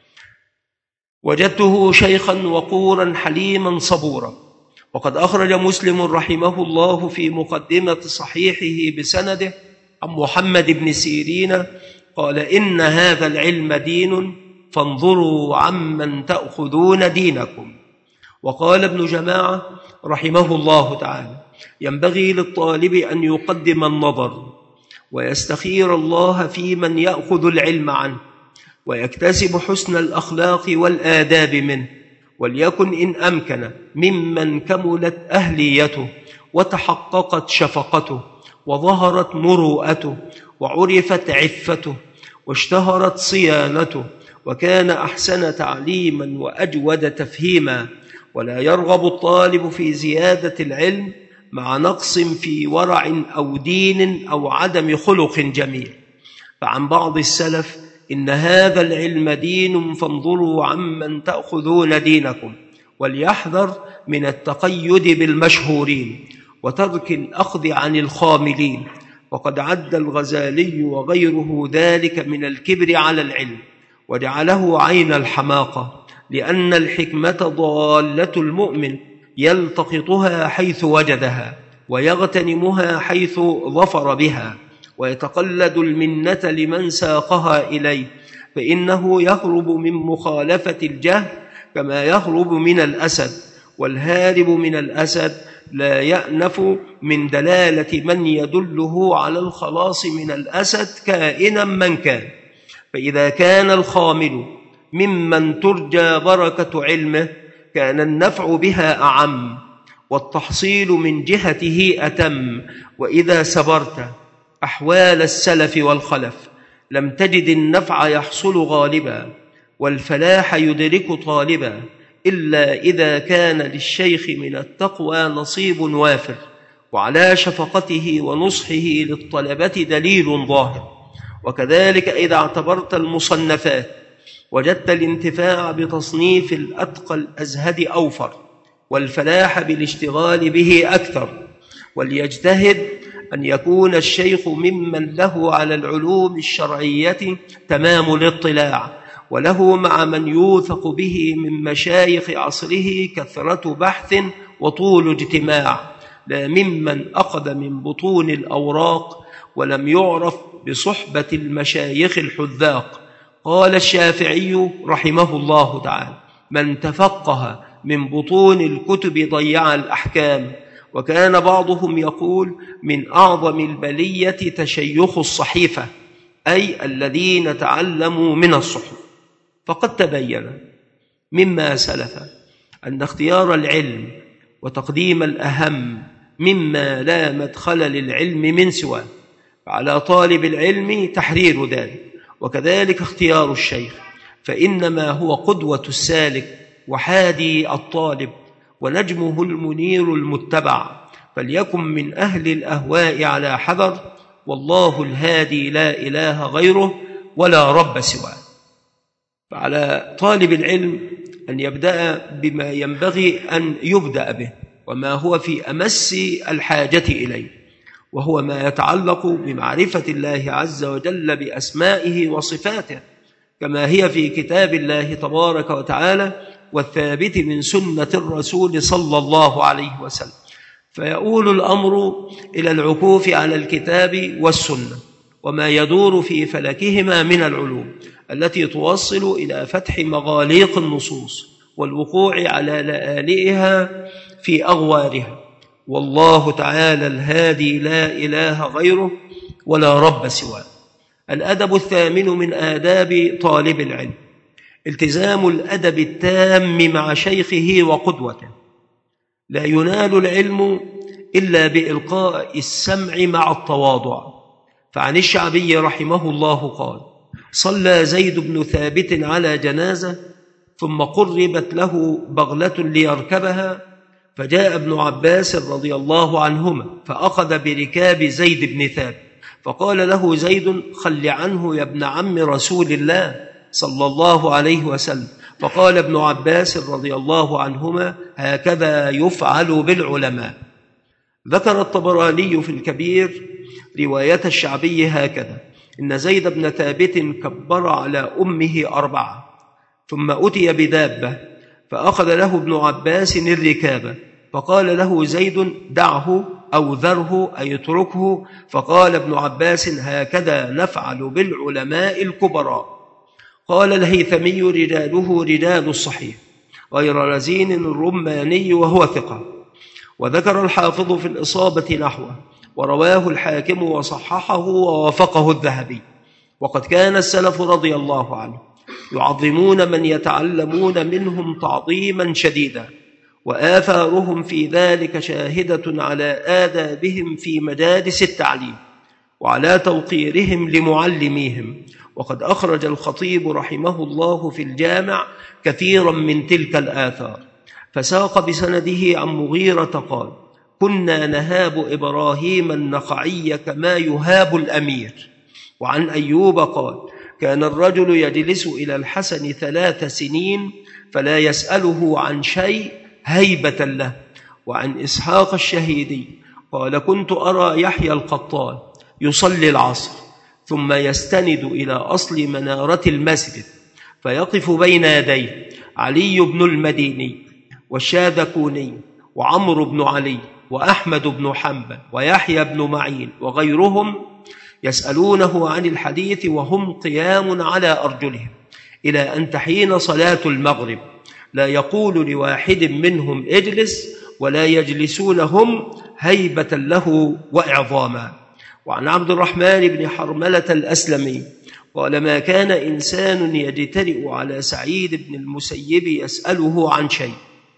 وجدته شيخا وقورا حليما صبورا. وقد أخرج مسلم رحمه الله في مقدمة صحيحه بسنده عن محمد بن سيرين قال: إن هذا العلم دين فانظروا عمن تأخذون دينكم. وقال ابن جماعة رحمه الله تعالى: ينبغي للطالب أن يقدم النظر ويستخير الله في من يأخذ العلم عنه، ويكتسب حسن الأخلاق والآداب منه، وليكن إن أمكن ممن كملت أهليته وتحققت شفقته وظهرت مروءته وعرفت عفته واشتهرت صيانته، وكان أحسن تعليما وأجود تفهيما. ولا يرغب الطالب في زيادة العلم مع نقص في ورع أو دين أو عدم خلق جميل. فعن بعض السلف: إن هذا العلم دين فانظروا عمن تأخذون دينكم، وليحذر من التقيد بالمشهورين وترك الأخذ عن الخاملين. وقد عد الغزالي وغيره ذلك من الكبر على العلم، وجعله عين الحماقة، لأن الحكمة ضالة المؤمن يلتقطها حيث وجدها ويغتنمها حيث ظفر بها، ويتقلد المنة لمن ساقها إليه، فإنه يهرب من مخالفة الجهل كما يهرب من الأسد، والهارب من الأسد لا يأنف من دلالة من يدله على الخلاص من الأسد كائنا من كان. فإذا كان الخامل ممن ترجى بركة علمه كان النفع بها أعم، والتحصيل من جهته أتم. وإذا سبرت أحوال السلف والخلف لم تجد النفع يحصل غالبا، والفلاح يدرك طالبا، إلا إذا كان للشيخ من التقوى نصيب وافر، وعلى شفقته ونصحه للطلبة دليل ظاهر. وكذلك إذا اعتبرت المصنفات وجدت الانتفاع بتصنيف الأتقى الأزهد أوفر، والفلاح بالاشتغال به أكثر. وليجتهد أن يكون الشيخ ممن له على العلوم الشرعية تمام الاطلاع، وله مع من يوثق به من مشايخ عصره كثرة بحث وطول اجتماع، لا ممن أخذ من بطون الأوراق ولم يعرف بصحبة المشايخ الحذاق. قال الشافعي رحمه الله تعالى: من تفقه من بطون الكتب ضيع الأحكام. وكان بعضهم يقول: من أعظم البلية تشيخ الصحيفة، أي الذين تعلموا من الصحف. فقد تبين مما سلف أن اختيار العلم وتقديم الأهم مما لا مدخل للعلم من سواه، فعلى طالب العلم تحرير ذلك، وكذلك اختيار الشيخ، فإنما هو قدوة السالك وحادي الطالب ونجمه المنير المتبع، فليكن من أهل الأهواء على حذر، والله الهادي لا إله غيره ولا رب سواه. فعلى طالب العلم أن يبدأ بما ينبغي أن يبدأ به، وما هو في أمس الحاجة إليه، وهو ما يتعلق بمعرفة الله عز وجل بأسمائه وصفاته، كما هي في كتاب الله تبارك وتعالى والثابت من سنة الرسول صلى الله عليه وسلم. فيؤول الأمر إلى العكوف على الكتاب والسنة وما يدور في فلكهما من العلوم التي توصل إلى فتح مغاليق النصوص والوقوع على لآلئها في أغوارها. والله تعالى الهادي لا إله غيره ولا رب سواه. الأدب الثامن من آداب طالب العلم التزام الأدب التام مع شيخه وقدوته. لا ينال العلم إلا بإلقاء السمع مع التواضع. فعن الشعبي رحمه الله قال: صلى زيد بن ثابت على جنازة ثم قربت له بغلة ليركبها، فجاء ابن عباس رضي الله عنهما فأخذ بركاب زيد بن ثابت، فقال له زيد: خل عنه يا ابن عم رسول الله صلى الله عليه وسلم. فقال ابن عباس رضي الله عنهما: هكذا يفعل بالعلماء. ذكر الطبراني في الكبير رواية الشعبي هكذا: إن زيد بن ثابت كبر على أمه أربعة، ثم أتي بدابة فأخذ له ابن عباس الركابة، فقال له زيد: دعه أو ذره أي اتركه. فقال ابن عباس: هكذا نفعل بالعلماء الكبراء. قال الهيثمي: رجاله رجال الصحيح. غير رزين الرماني وهو ثقة. وذكر الحافظ في الإصابة نحوه، ورواه الحاكم وصححه ووافقه الذهبي. وقد كان السلف رضي الله عنه يعظمون من يتعلمون منهم تعظيما شديدا، وآثارهم في ذلك شاهدة على آدابهم في مجالس التعليم وعلى توقيرهم لمعلميهم. وقد أخرج الخطيب رحمه الله في الجامع كثيرا من تلك الآثار، فساق بسنده عن مغيرة قال: كنا نهاب إبراهيم النخعي كما يهاب الأمير. وعن أيوب قال: كان الرجل يجلس إلى الحسن ثلاث سنين فلا يسأله عن شيء هيبة له. وعن إسحاق الشهيدي قال: كنت أرى يحيى القطان يصلي العصر ثم يستند إلى أصل منارة المسجد فيقف بين يديه علي بن المديني والشاذكوني وعمرو بن علي وأحمد بن حنبل ويحيى بن معين وغيرهم يسألونه عن الحديث وهم قيام على أرجلهم إلى أن تحين صلاة المغرب، لا يقول لواحد منهم اجلس ولا يجلسون هم هيبة له وإعظاما. وعن عبد الرحمن بن حرملة الأسلمي قال: ما كان إنسان يجترئ على سعيد بن المسيب يسأله عن شيء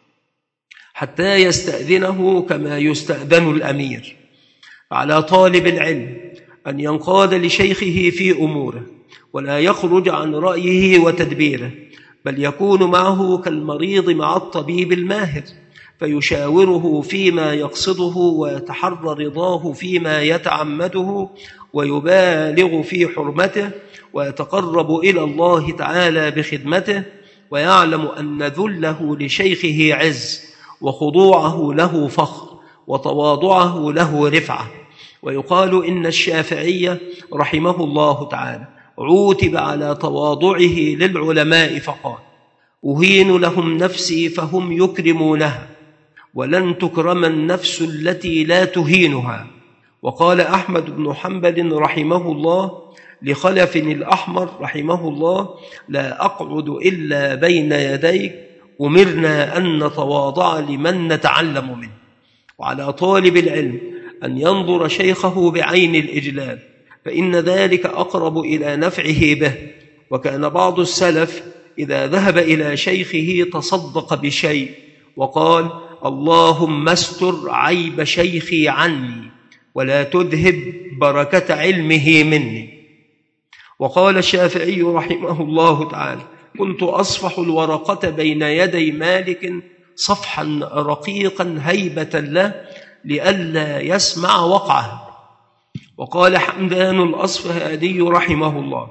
حتى يستأذنه كما يستأذن الأمير. على طالب العلم أن ينقاد لشيخه في أموره ولا يخرج عن رأيه وتدبيره، بل يكون معه كالمريض مع الطبيب الماهر، فيشاوره فيما يقصده ويتحرى رضاه فيما يتعمده، ويبالغ في حرمته ويتقرب إلى الله تعالى بخدمته، ويعلم أن ذله لشيخه عز وخضوعه له فخر وتواضعه له رفعة. ويقال إن الشافعي رحمه الله تعالى عوتب على تواضعه للعلماء فقال: أهين لهم نفسي فهم يكرمونها ولن تكرم النفس التي لا تهينها. وقال أحمد بن حنبل رحمه الله لخلف الأحمر رحمه الله: لا أقعد إلا بين يديك، أمرنا أن نتواضع لمن نتعلم منه. وعلى طالب العلم أن ينظر شيخه بعين الإجلال، فإن ذلك أقرب إلى نفعه به. وكان بعض السلف إذا ذهب إلى شيخه تصدق بشيء وقال: اللهم استر عيب شيخي عني ولا تذهب بركة علمه مني. وقال الشافعي رحمه الله تعالى: كنت أصفح الورقة بين يدي مالك صفحا رقيقا هيبة له لئلا يسمع وقعه. وقال حمدان الأصفهاني رحمه الله: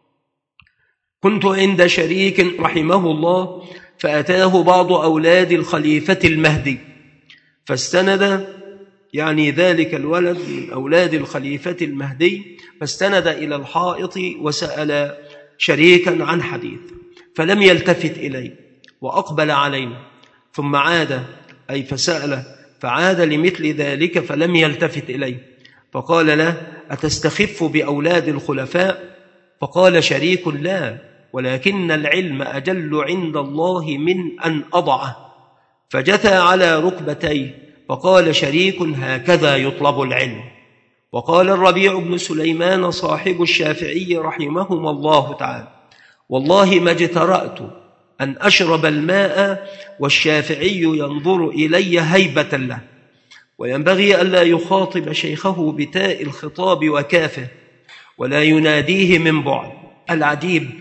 كنت عند شريك رحمه الله فأتاه بعض أولاد الخليفة المهدي فاستند، يعني ذلك الولد من أولاد الخليفة المهدي، فاستند إلى الحائط وسأل شريكا عن حديث فلم يلتفت إليه وأقبل علينا، ثم عاد أي فسأل فعاد لمثل ذلك فلم يلتفت إليه، فقال له: أتستخف بأولاد الخلفاء؟ فقال شريك: لا، ولكن العلم أجل عند الله من أن أضعه. فجثى على ركبتيه، فقال شريك: هكذا يطلب العلم. وقال الربيع بن سليمان صاحب الشافعي رحمهما الله تعالى: والله ما اجترأت أن أشرب الماء والشافعي ينظر إلي هيبة له. وينبغي ألا يخاطب شيخه بتاء الخطاب وكافه ولا يناديه من بعد. العجيب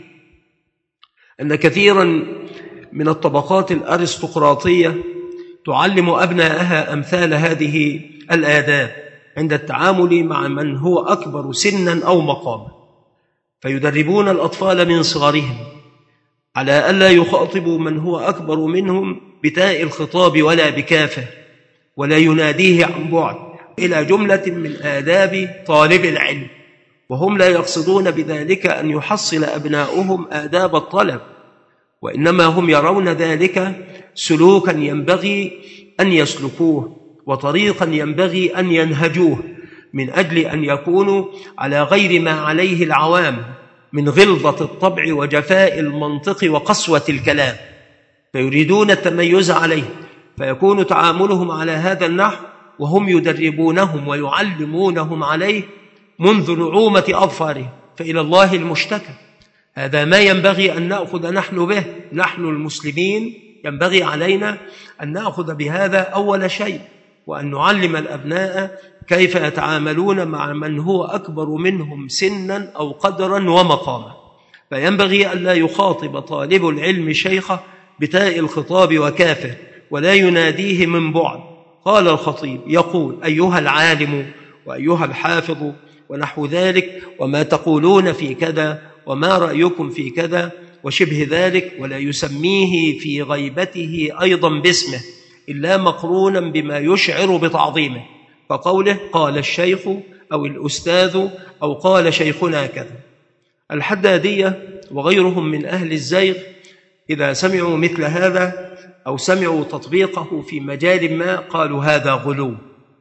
أن كثيرا من الطبقات الأرستقراطية تعلم أبنائها أمثال هذه الآداب عند التعامل مع من هو أكبر سنا أو مقاما، فيدربون الأطفال من صغرهم على ألا يخاطبوا من هو أكبر منهم بتاء الخطاب ولا بكافه ولا يناديه عن بعد، إلى جملة من آداب طالب العلم، وهم لا يقصدون بذلك أن يحصل أبناؤهم آداب الطلب، وإنما هم يرون ذلك سلوكا ينبغي أن يسلكوه وطريقا ينبغي أن ينهجوه من أجل أن يكونوا على غير ما عليه العوام من غلظة الطبع وجفاء المنطق وقسوة الكلام. فيريدون التميز عليه، فيكون تعاملهم على هذا النحو وهم يدربونهم ويعلمونهم عليه منذ نعومة أظفارهم، فإلى الله المشتكى. هذا ما ينبغي أن نأخذ نحن به، نحن المسلمين ينبغي علينا أن نأخذ بهذا أول شيء، وأن نعلم الأبناء كيف يتعاملون مع من هو أكبر منهم سنا أو قدرا ومقاما. فينبغي أن لا يخاطب طالب العلم شيخه بتاء الخطاب وكافه، ولا يناديه من بعد. قال الخطيب يقول: أيها العالم وأيها الحافظ ونحو ذلك، وما تقولون في كذا، وما رأيكم في كذا وشبه ذلك، ولا يسميه في غيبته أيضا باسمه إلا مقرونا بما يشعر بتعظيمه، فقوله قال الشيخ أو الأستاذ أو قال شيخنا كذا. الحدادية وغيرهم من أهل الزيغ إذا سمعوا مثل هذا أو سمعوا تطبيقه في مجال ما قالوا هذا غلو،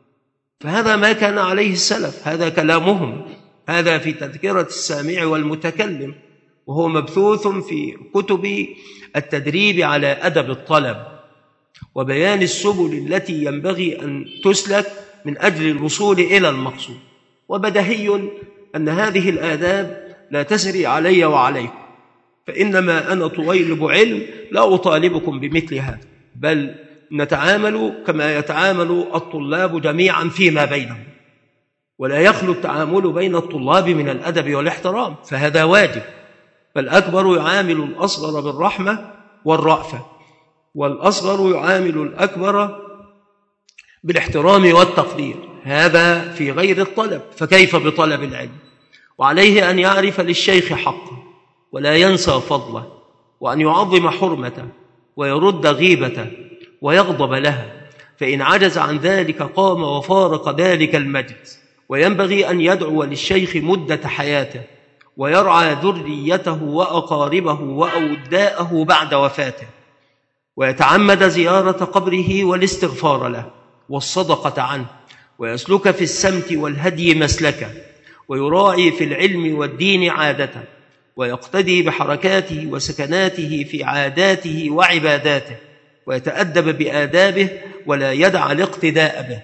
فهذا ما كان عليه السلف، هذا كلامهم، هذا في تذكرة السامع والمتكلم، وهو مبثوث في كتب التدريب على أدب الطلب وبيان السبل التي ينبغي أن تسلك من أجل الوصول إلى المقصود. وبدهي أن هذه الآداب لا تسري علي وعليكم، فإنما أنا طويلب علم لا أطالبكم بمثل هذا، بل نتعامل كما يتعامل الطلاب جميعا فيما بينهم، ولا يخلو التعامل بين الطلاب من الأدب والاحترام، فهذا واجب. فالأكبر يعامل الأصغر بالرحمة والرأفة، والأصغر يعامل الأكبر بالاحترام والتقدير، هذا في غير الطلب، فكيف بطلب العلم؟ وعليه أن يعرف للشيخ حقه ولا ينسى فضله، وأن يعظم حرمته ويرد غيبته ويغضب لها، فإن عجز عن ذلك قام وفارق ذلك المجلس. وينبغي أن يدعو للشيخ مدة حياته ويرعى ذريته وأقاربه وأوداءه بعد وفاته، ويتعمد زيارة قبره والاستغفار له والصدقة عنه، ويسلك في السمت والهدي مسلكه، ويراعي في العلم والدين عادته، ويقتدي بحركاته وسكناته في عاداته وعباداته، ويتأدب بآدابه ولا يدع الاقتداء به.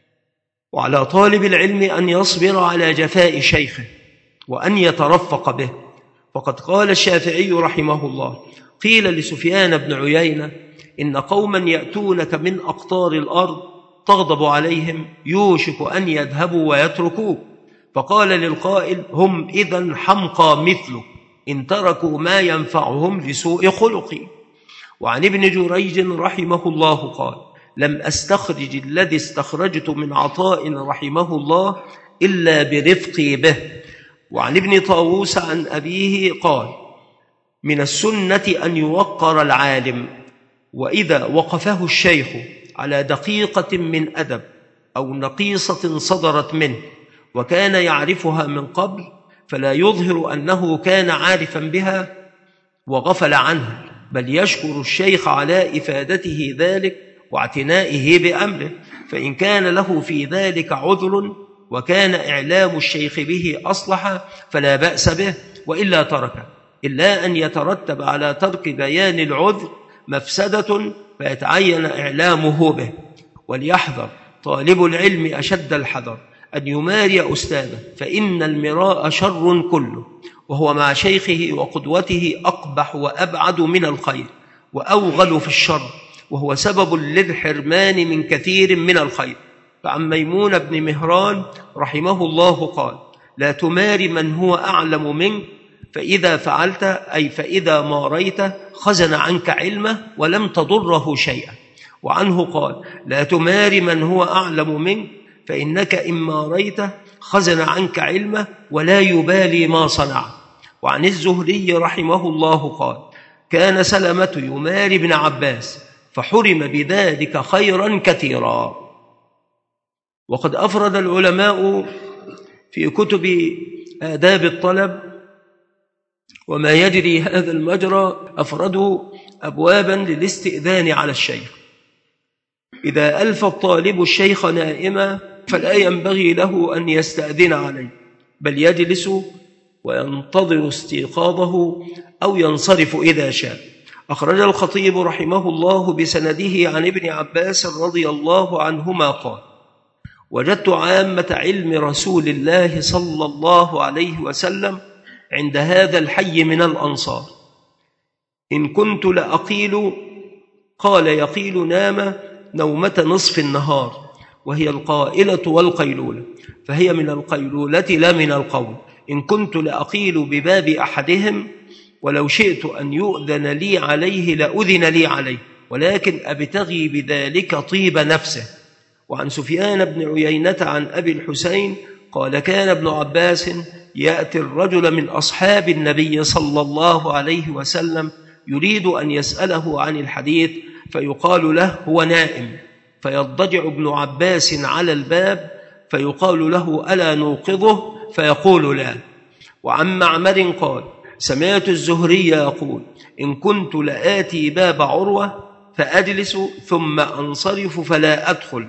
وعلى طالب العلم أن يصبر على جفاء شيخه وأن يترفق به، فقد قال الشافعي رحمه الله: قيل لسفيان بن عيينة: إن قوما يأتونك من أقطار الأرض تغضب عليهم يوشك أن يذهبوا ويتركوك، فقال للقائل: هم إذن حمقى مثلك إن تركوا ما ينفعهم لسوء خلقي. وعن ابن جريج رحمه الله قال: لم أستخرج الذي استخرجت من عطاء رحمه الله إلا برفقي به. وعن ابن طاووس عن أبيه قال: من السنة أن يوقر العالم، وإذا وقفه الشيخ على دقيقة من أدب أو نقيصة صدرت منه وكان يعرفها من قبل، فلا يظهر أنه كان عارفا بها وغفل عنها، بل يشكر الشيخ على إفادته ذلك واعتنائه بأمره، فإن كان له في ذلك عذر وكان إعلام الشيخ به أصلح فلا بأس به، وإلا تركه، إلا أن يترتب على ترك بيان العذر مفسدة فيتعين إعلامه به. وليحذر طالب العلم أشد الحذر أن يماري أستاذه، فإن المراء شر كله، وهو مع شيخه وقدوته أقبح وأبعد من الخير وأوغل في الشر، وهو سبب للحرمان من كثير من الخير. فعن ميمون بن مهران رحمه الله قال: لا تماري من هو أعلم منك، فإذا فعلت أي فإذا ماريت خزن عنك علمه ولم تضره شيئا. وعنه قال: لا تماري من هو أعلم منك، فإنك إن ماريت خزن عنك علمه ولا يبالي ما صنع. وعن الزهري رحمه الله قال: كان سلمة يماري ابن عباس فحرم بذلك خيرا كثيرا. وقد أفرد العلماء في كتب آداب الطلب وما يجري هذا المجرى، أفردوا أبوابا للاستئذان على الشيخ. إذا ألف الطالب الشيخ نائما فلا ينبغي له أن يستأذن عليه، بل يجلس وينتظر استيقاظه أو ينصرف إذا شاء. أخرج الخطيب رحمه الله بسنده عن ابن عباس رضي الله عنهما قال: وجدت عامة علم رسول الله صلى الله عليه وسلم عند هذا الحي من الأنصار. إن كنت لأقيل، قال يقيل نام نومة نصف النهار، وهي القائلة والقيلولة، فهي من القيلولة لا من القول. إن كنت لأقيل بباب أحدهم، ولو شئت أن يؤذن لي عليه لأذن لي عليه، ولكن أبتغي بذلك طيب نفسه. وعن سفيان بن عيينة عن أبي الحسين قال: كان ابن عباس يأتي الرجل من أصحاب النبي صلى الله عليه وسلم يريد أن يسأله عن الحديث، فيقال له: هو نائم، فيضجع ابن عباس على الباب فيقال له: ألا نوقظه؟ فيقول: لا. وعن معمر قال: سمعت الزهري يقول: إن كنت لآتي باب عروة فأجلس ثم أنصرف فلا أدخل،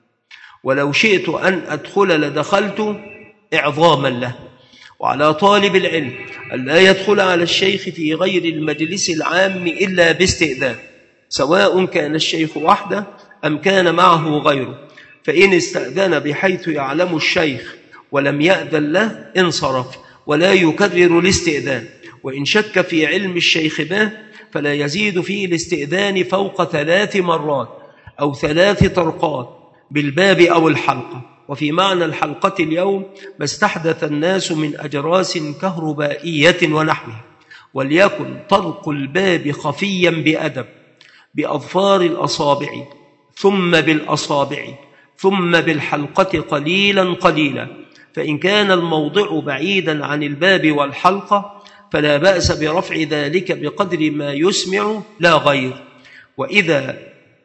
ولو شئت أن أدخل لدخلت إعظاما له. وعلى طالب العلم ألا يدخل على الشيخ في غير المجلس العام إلا باستئذان، سواء كان الشيخ وحده أم كان معه غيره. فإن استأذن بحيث يعلم الشيخ ولم يأذن له انصرف، ولا يكرر الاستئذان. وإن شك في علم الشيخ به فلا يزيد فيه الاستئذان فوق ثلاث مرات أو ثلاث طرقات بالباب أو الحلقة. وفي معنى الحلقة اليوم ما استحدث الناس من أجراس كهربائية ونحوها، وليكن طرق الباب خفيا بأدب، بأظفار الأصابع ثم بالأصابع ثم بالحلقة قليلا قليلا. فإن كان الموضع بعيدا عن الباب والحلقة فلا بأس برفع ذلك بقدر ما يسمع لا غير. وإذا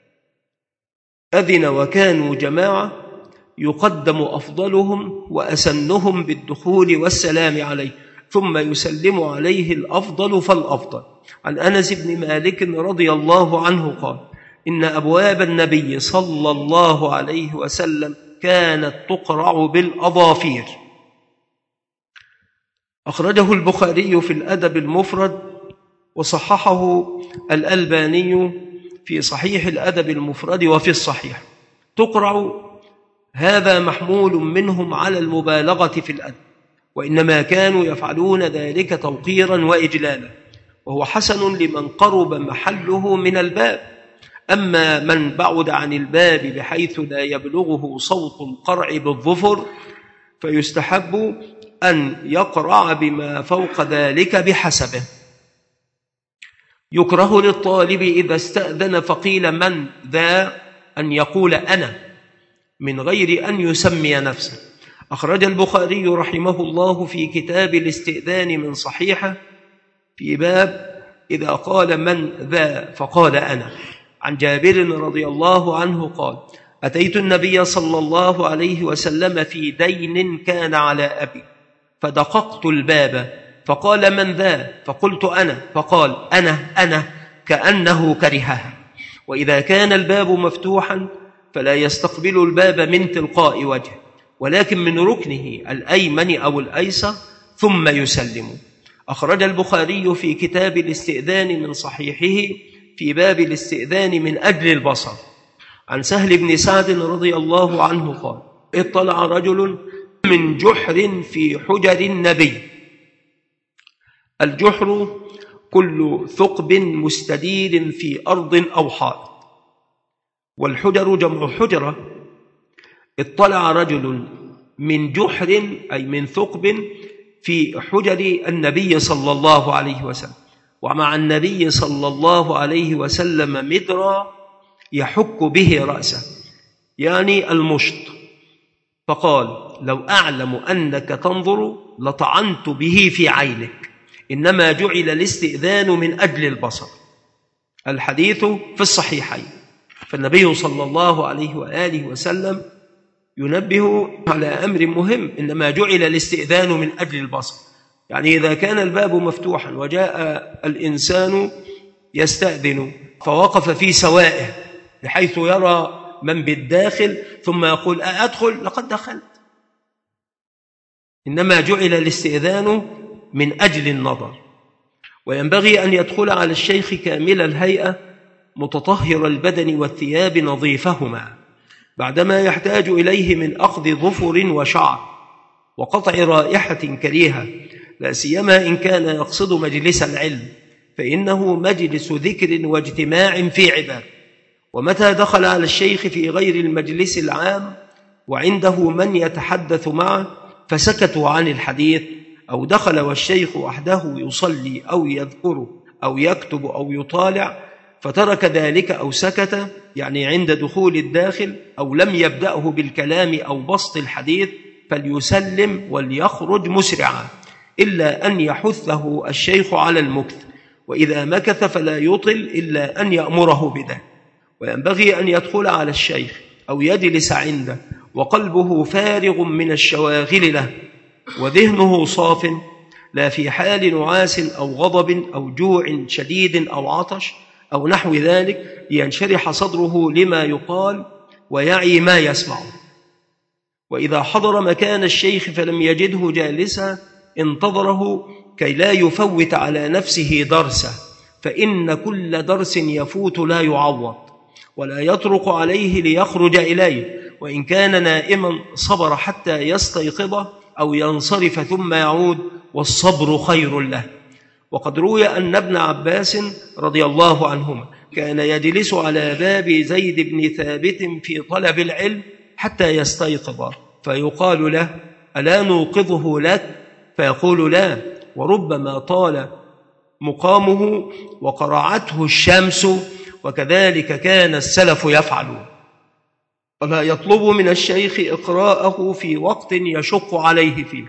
أذن وكانوا جماعة يقدم أفضلهم وأسنهم بالدخول والسلام عليه، ثم يسلم عليه الأفضل فالأفضل. عن أنس بن مالك رضي الله عنه قال: إن أبواب النبي صلى الله عليه وسلم كانت تقرع بالأظافير. أخرجه البخاري في الأدب المفرد، وصححه الألباني في صحيح الأدب المفرد وفي الصحيح. تقرع هذا محمول منهم على المبالغة في الأدب، وإنما كانوا يفعلون ذلك توقيرا وإجلالا، وهو حسن لمن قرب محله من الباب. أما من بعد عن الباب بحيث لا يبلغه صوت القرع بالظفر فيستحب أن يقرع بما فوق ذلك بحسبه. يكره للطالب إذا استأذن فقيل من ذا أن يقول أنا من غير أن يسمي نفسه. أخرج البخاري رحمه الله في كتاب الاستئذان من صحيحه في باب إذا قال من ذا فقال أنا. عن جابر رضي الله عنه قال: أتيت النبي صلى الله عليه وسلم في دين كان على أبي، فدققت الباب فقال: من ذا؟ فقلت: أنا. فقال: أنا أنا، كأنه كرهها. وإذا كان الباب مفتوحا فلا يستقبل الباب من تلقاء وجه، ولكن من ركنه الأيمن أو الأيسر ثم يسلم. أخرج البخاري في كتاب الاستئذان من صحيحه في باب الاستئذان من أجل البصر. عن سهل بن سعد رضي الله عنه قال: اطلع رجل من جحر في حجر النبي. الجحر كل ثقب مستدير في أرض أو حائط، والحجر جمع حجرة. اطلع رجل من جحر أي من ثقب في حجر النبي صلى الله عليه وسلم، ومع النبي صلى الله عليه وسلم مدرى يحك به رأسه، يعني المشط، فقال: لو أعلم أنك تنظر لطعنت به في عينك، إنما جعل الاستئذان من أجل البصر. الحديث في الصحيحين. فالنبي صلى الله عليه وآله وسلم ينبه على أمر مهم، إنما جعل الاستئذان من أجل البصر. يعني إذا كان الباب مفتوحا وجاء الإنسان يستأذن فوقف في سوائه بحيث يرى من بالداخل ثم يقول: أدخل؟ لقد دخلت. إنما جعل الاستئذان من أجل النظر. وينبغي أن يدخل على الشيخ كامل الهيئة متطهر البدن والثياب نظيفهما، بعدما يحتاج إليه من أخذ ظفر وشعر وقطع رائحة كريهة، لا سيما إن كان يقصد مجلس العلم، فإنه مجلس ذكر واجتماع في عبادة. ومتى دخل على الشيخ في غير المجلس العام وعنده من يتحدث معه فسكتوا عن الحديث، أو دخل والشيخ وحده يصلي أو يذكر أو يكتب أو يطالع فترك ذلك أو سكت، يعني عند دخول الداخل، أو لم يبدأه بالكلام أو بسط الحديث، فليسلم وليخرج مسرعا، إلا أن يحثه الشيخ على المكث، وإذا مكث فلا يطل إلا أن يأمره بذلك. وينبغي أن يدخل على الشيخ أو يجلس عنده وقلبه فارغ من الشواغل له وذهنه صاف، لا في حال نعاس أو غضب أو جوع شديد أو عطش أو نحو ذلك، لينشرح صدره لما يقال ويعي ما يسمعه. وإذا حضر مكان الشيخ فلم يجده جالسا انتظره كي لا يفوت على نفسه درسه، فإن كل درس يفوت لا يعوض، ولا يطرق عليه ليخرج إليه، وإن كان نائما صبر حتى يستيقظ أو ينصرف ثم يعود، والصبر خير له. وقد روي أن ابن عباس رضي الله عنهما كان يجلس على باب زيد بن ثابت في طلب العلم حتى يستيقظ، فيقال له: ألا نوقظه لك؟ فيقول: لا، وربما طال مقامه وقرعته الشمس، وكذلك كان السلف يفعلون. ولا يطلب من الشيخ إقراءه في وقت يشق عليه فيه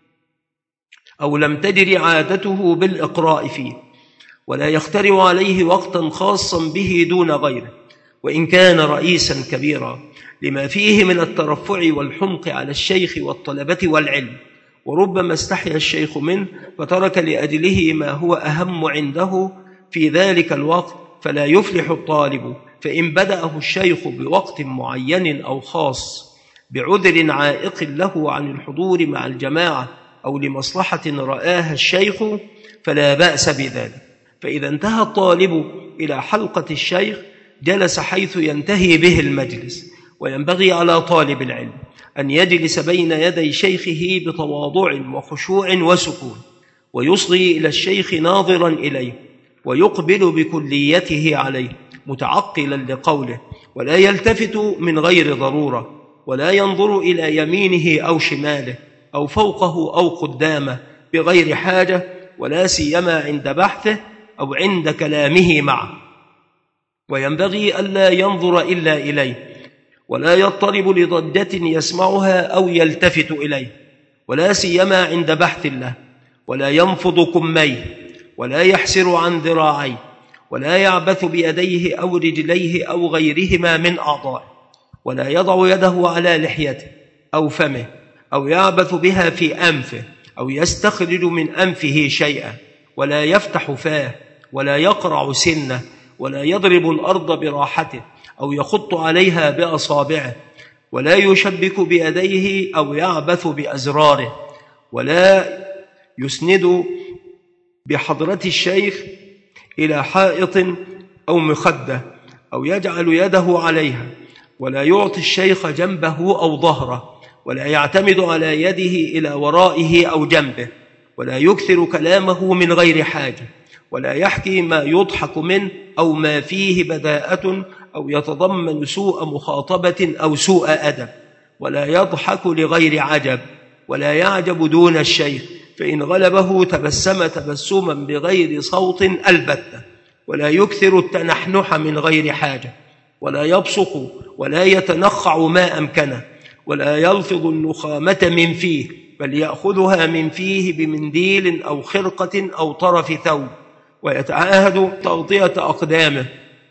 أو لم تجر عادته بالإقراء فيه، ولا يخترع عليه وقتا خاصا به دون غيره، وإن كان رئيسا كبيرا، لما فيه من الترفع والحمق على الشيخ والطلبة والعلم. وربما استحيا الشيخ منه فترك لأجله ما هو أهم عنده في ذلك الوقت، فلا يفلح الطالب. فإن بدأه الشيخ بوقت معين أو خاص بعذر عائق له عن الحضور مع الجماعة أو لمصلحة رآها الشيخ فلا بأس بذلك. فإذا انتهى الطالب إلى حلقة الشيخ جلس حيث ينتهي به المجلس. وينبغي على طالب العلم أن يجلس بين يدي شيخه بتواضع وخشوع وسكون، ويصغي إلى الشيخ ناظرا إليه، ويقبل بكليته عليه متعقلا لقوله، ولا يلتفت من غير ضرورة، ولا ينظر إلى يمينه أو شماله أو فوقه أو قدامه بغير حاجة، ولا سيما عند بحثه أو عند كلامه معه. وينبغي ألا ينظر إلا إليه، ولا يضطرب لضجة يسمعها أو يلتفت إليه، ولا سيما عند بحث الله، ولا ينفض كميه، ولا يحسر عن ذراعيه، ولا يعبث بيديه أو رجليه أو غيرهما من أعضائه، ولا يضع يده على لحيته أو فمه، أو يعبث بها في أنفه، أو يستخرج من أنفه شيئا، ولا يفتح فاه، ولا يقرع سنه، ولا يضرب الأرض براحته أو يخط عليها بأصابعه، ولا يشبك بيديه أو يعبث بأزراره، ولا يسند بحضرة الشيخ إلى حائط أو مخدة أو يجعل يده عليها، ولا يعطي الشيخ جنبه أو ظهره، ولا يعتمد على يده إلى ورائه أو جنبه، ولا يكثر كلامه من غير حاجة، ولا يحكي ما يضحك منه أو ما فيه بداءة أو يتضمن سوء مخاطبة أو سوء أدب، ولا يضحك لغير عجب، ولا يعجب دون الشيخ، فإن غلبه تبسم تبسما بغير صوت البتة، ولا يكثر التنحنح من غير حاجة، ولا يبصق ولا يتنخع ما أمكنه، ولا يلفظ النخامة من فيه، بل يأخذها من فيه بمنديل أو خرقة أو طرف ثوب، ويتعاهد تغطية أقدامه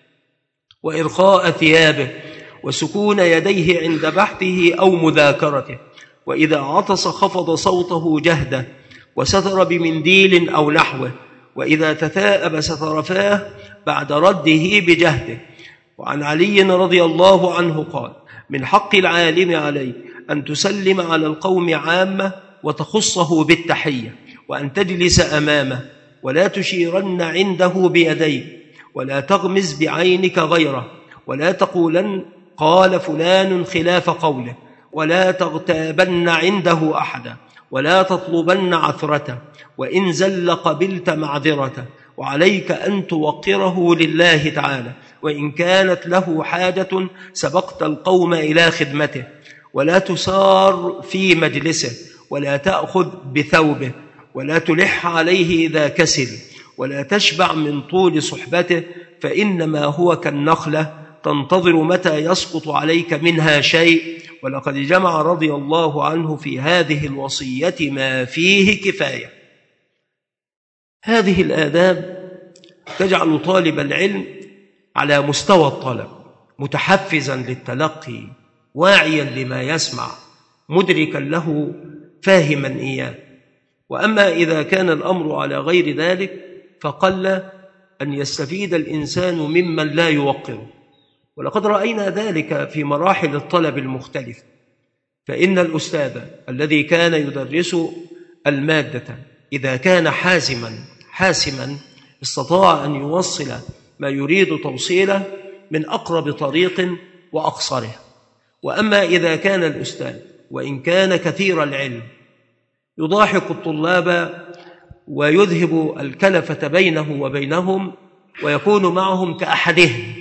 وإرخاء ثيابه وسكون يديه عند بحثه أو مذاكرته، وإذا عطس خفض صوته جهده وستر بمنديل أو نحوه، وإذا تثاءب ستر فاه بعد رده بجهده. وعن علي رضي الله عنه قال: من حق العالم عليه أن تسلم على القوم عامة وتخصه بالتحية، وأن تجلس أمامه ولا تشيرن عنده بيديك، ولا تغمز بعينك غيره، ولا تقولن قال فلان خلاف قوله، ولا تغتابن عنده أحدا، ولا تطلبن عثرته، وإن زل قبلت معذرته، وعليك أن توقره لله تعالى، وإن كانت له حاجة سبقت القوم إلى خدمته، ولا تسار في مجلسه، ولا تأخذ بثوبه، ولا تلح عليه إذا كسل، ولا تشبع من طول صحبته، فإنما هو كالنخلة تنتظر متى يسقط عليك منها شيء. ولقد جمع رضي الله عنه في هذه الوصية ما فيه كفاية. هذه الآداب تجعل طالب العلم على مستوى الطلب، متحفزا للتلقي، واعيا لما يسمع، مدركا له، فاهما إياه. وأما إذا كان الأمر على غير ذلك فقل أن يستفيد الإنسان ممن لا يوقره. ولقد رأينا ذلك في مراحل الطلب المختلفة، فإن الأستاذ الذي كان يدرس المادة إذا كان حازما حاسما استطاع أن يوصل ما يريد توصيله من أقرب طريق وأقصره. وأما إذا كان الأستاذ وإن كان كثير العلم يضاحك الطلاب ويذهب الكلفة بينه وبينهم ويكون معهم كأحدهم،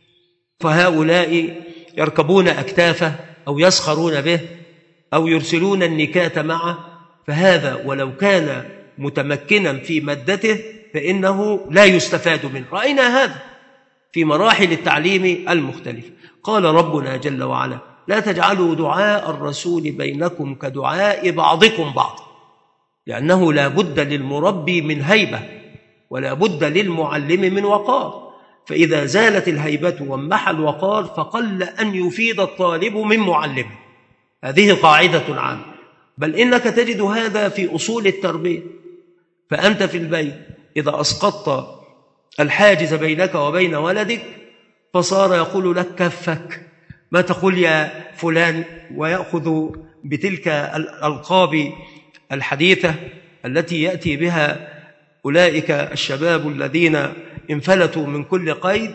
فهؤلاء يركبون أكتافه أو يسخرون به أو يرسلون النكات معه، فهذا ولو كان متمكنا في مادته فإنه لا يستفاد منه. رأينا هذا في مراحل التعليم المختلفة. قال ربنا جل وعلا: لا تجعلوا دعاء الرسول بينكم كدعاء بعضكم بعض، لأنه لا بد للمربي من هيبة ولا بد للمعلم من وقار، فإذا زالت الهيبة وانمحى الوقار فقل أن يفيد الطالب من معلمه. هذه قاعدة عامة، بل إنك تجد هذا في أصول التربية. فأنت في البيت إذا أسقطت الحاجز بينك وبين ولدك فصار يقول لك كفك، ما تقول يا فلان، ويأخذ بتلك الألقاب الحديثة التي يأتي بها أولئك الشباب الذين انفلتوا من كل قيد،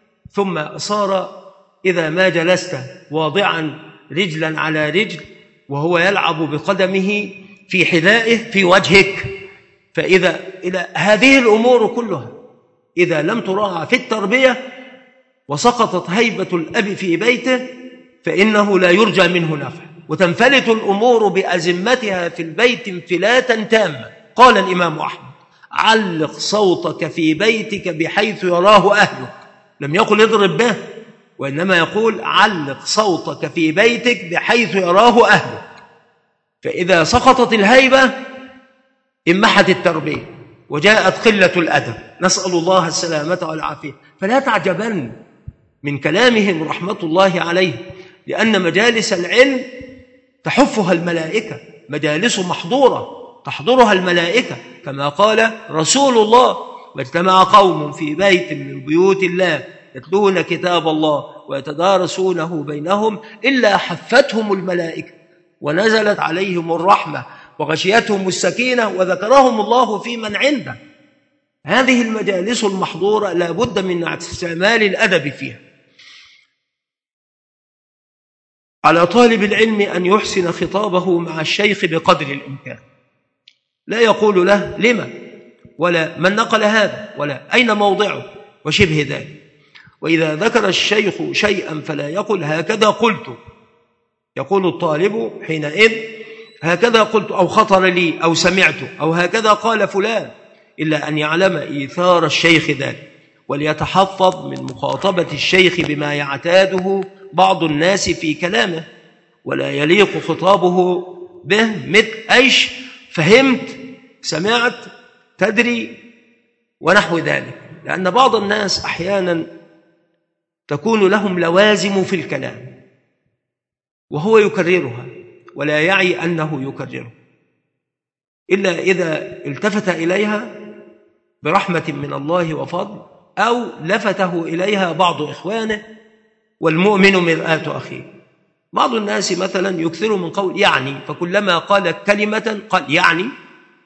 ثم صار إذا ما جلست واضعا رجلا على رجل وهو يلعب بقدمه في حذائه في وجهك. فإذا إلى هذه الأمور كلها إذا لم تراعى في التربية وسقطت هيبة الأب في بيته فإنه لا يرجى منه نفع، وتنفلت الأمور بأزمتها في البيت انفلاتا تاما. قال الإمام أحمد: علق صوتك في بيتك بحيث يراه أهلك. لم يقل اضرب به، وإنما يقول علق صوتك في بيتك بحيث يراه أهلك. فإذا سقطت الهيبة انمحت التربية وجاءت قلة الأدب، نسأل الله السلامة والعافية. فلا تعجبن من كلامهم رحمة الله عليه، لأن مجالس العلم تحفها الملائكة، مجالس محضورة تحضرها الملائكة، كما قال رسول الله: واجتمع قوم في بيت من بيوت الله يتلون كتاب الله ويتدارسونه بينهم إلا حفتهم الملائكة ونزلت عليهم الرحمة وغشيتهم السكينة وذكرهم الله في من عنده. هذه المجالس المحضورة لا بد من استعمال الأدب فيها. على طالب العلم أن يحسن خطابه مع الشيخ بقدر الإمكان، لا يقول له لما، ولا من نقل هذا، ولا أين موضعه، وشبه ذلك. وإذا ذكر الشيخ شيئا فلا يقل هكذا قلت، يقول الطالب حينئذ هكذا قلت، أو خطر لي، أو سمعت، أو هكذا قال فلان، إلا أن يعلم إيثار الشيخ ذلك، وليتحفظ من مخاطبة الشيخ بما يعتاده بعض الناس في كلامه، ولا يليق خطابه به مثل أيش فهمت، سمعت، تدري، ونحو ذلك. لأن بعض الناس أحيانا تكون لهم لوازم في الكلام وهو يكررها ولا يعي أنه يكرره، إلا إذا التفت إليها برحمة من الله وفضل، أو لفته إليها بعض إخوانه، والمؤمن مرآة أخيه. بعض الناس مثلا يكثر من قول يعني، فكلما قال كلمة قال يعني،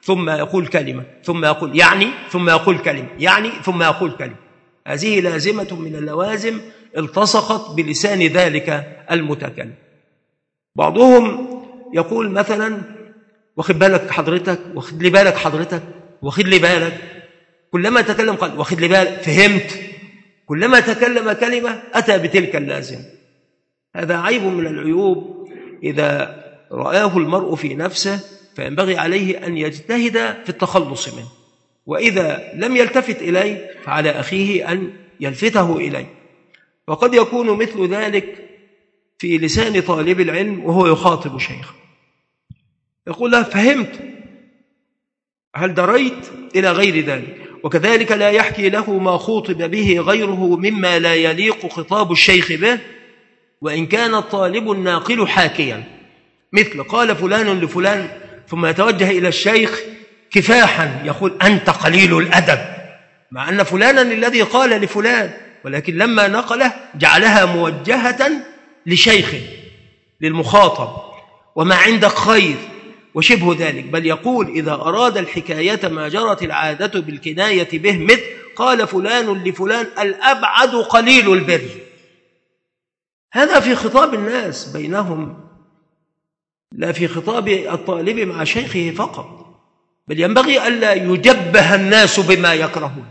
ثم يقول كلمة، ثم يقول يعني، ثم يقول كلمة، يعني ثم يقول كلمة. هذه لازمة من اللوازم التصقت بلسان ذلك المتكلم. بعضهم يقول مثلا واخد بالك حضرتك، واخد لي بالك حضرتك، واخد لي بالك، كلما تكلم قال واخد لي بالك، فهمت، كلما تكلم كلمة أتى بتلك اللازم. هذا عيب من العيوب إذا رآه المرء في نفسه، فينبغي عليه أن يجتهد في التخلص منه، وإذا لم يلتفت إليه فعلى أخيه أن يلفته إليه. وقد يكون مثل ذلك في لسان طالب العلم وهو يخاطب شيخ، يقول له فهمت، هل دريت، إلى غير ذلك. وكذلك لا يحكي له ما خوطب به غيره مما لا يليق خطاب الشيخ به، وإن كان الطالب الناقل حاكيا، مثل قال فلان لفلان، ثم يتوجه إلى الشيخ كفاحا يقول أنت قليل الأدب، مع أن فلانا الذي قال لفلان، ولكن لما نقله جعلها موجهة لشيخه للمخاطب، وما عندك خير وشبه ذلك. بل يقول إذا أراد الحكاية ما جرت العادة بالكناية به، مثل قال فلان لفلان الأبعد قليل البر. هذا في خطاب الناس بينهم، لا في خطاب الطالب مع شيخه فقط، بل ينبغي ألا يجبه الناس بما يكرهون.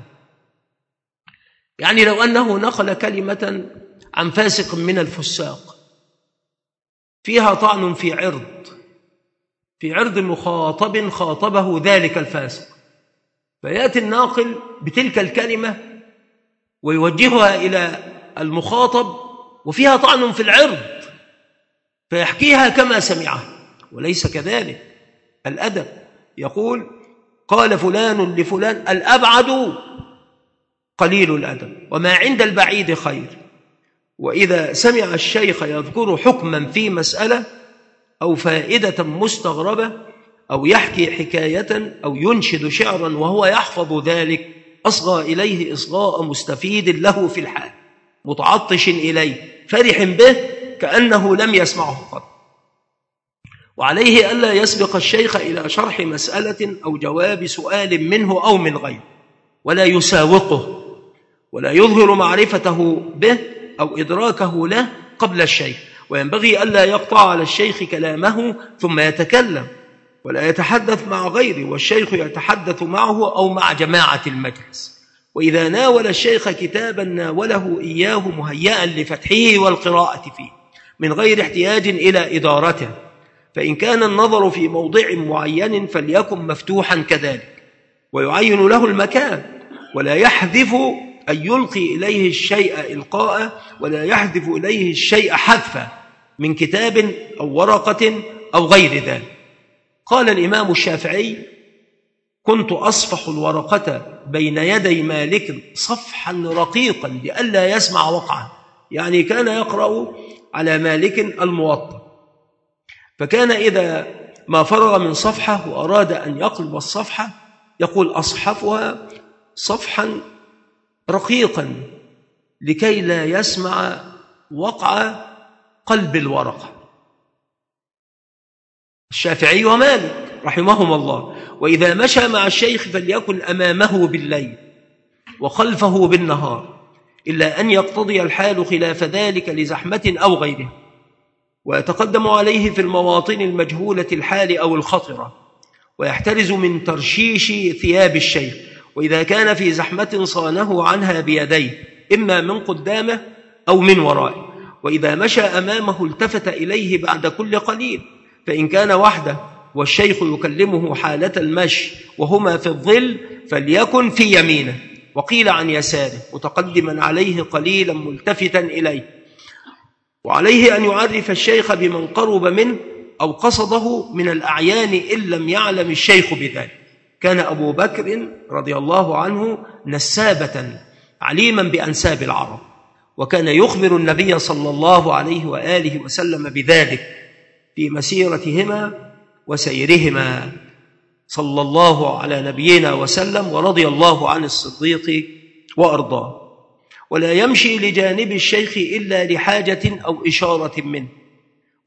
يعني لو أنه نقل كلمة عن فاسق من الفساق فيها طعن في عرض في عرض مخاطب خاطبه ذلك الفاسق، فيأتي الناقل بتلك الكلمة ويوجهها إلى المخاطب وفيها طعن في العرض، فيحكيها كما سمعها، وليس كذلك. الأدب يقول قال فلان لفلان الأبعد قليل الأدب، وما عند البعيد خير. وإذا سمع الشيخ يذكر حكما في مسألة أو فائدة مستغربة أو يحكي حكاية أو ينشد شعرا وهو يحفظ ذلك، أصغى إليه إصغاء مستفيد له في الحال، متعطش إليه فرح به كأنه لم يسمعه قط. وعليه ألا يسبق الشيخ إلى شرح مسألة أو جواب سؤال منه أو من غيره، ولا يساوقه، ولا يظهر معرفته به أو إدراكه له قبل الشيخ. وينبغي ألا يقطع على الشيخ كلامه ثم يتكلم، ولا يتحدث مع غيره والشيخ يتحدث معه أو مع جماعة المجلس. وإذا ناول الشيخ كتابا ناوله إياه مهيئا لفتحه والقراءة فيه من غير احتياج إلى إدارته، فإن كان النظر في موضع معين فليكن مفتوحا كذلك، ويعين له المكان، ولا يحذف أن يلقي إليه الشيء إلقاء، ولا يحذف إليه الشيء حذفا من كتاب أو ورقة أو غير ذلك. قال الإمام الشافعي كنت أصفح الورقة بين يدي مالك صفحا رقيقا لئلا يسمع وقعا، يعني كان يقرأ على مالك الموطأ، فكان إذا ما فرغ من صفحة وأراد أن يقلب الصفحة يقول أصحفها صفحا رقيقا لكي لا يسمع وقع قلب الورقة. الشافعي ومالك رحمهما الله. وإذا مشى مع الشيخ فليكن أمامه بالليل وخلفه بالنهار، إلا أن يقتضي الحال خلاف ذلك لزحمة أو غيره، ويتقدم عليه في المواطن المجهولة الحال أو الخطرة، ويحترز من ترشيش ثياب الشيخ، وإذا كان في زحمة صانه عنها بيديه إما من قدامه أو من ورائه. وإذا مشى أمامه التفت إليه بعد كل قليل، فإن كان وحده والشيخ يكلمه حالة المشي وهما في الظل فليكن في يمينه، وقيل عن يساره متقدما عليه قليلا ملتفتا إليه. وعليه أن يعرف الشيخ بمن قرب منه أو قصده من الأعيان إن لم يعلم الشيخ بذلك. كان أبو بكر رضي الله عنه نسابة عليما بأنساب العرب، وكان يخبر النبي صلى الله عليه وآله وسلم بذلك في مسيرتهما وسيرهما صلى الله على نبينا وسلم، ورضي الله عن الصديق وأرضاه. ولا يمشي لجانب الشيخ إلا لحاجة أو إشارة منه،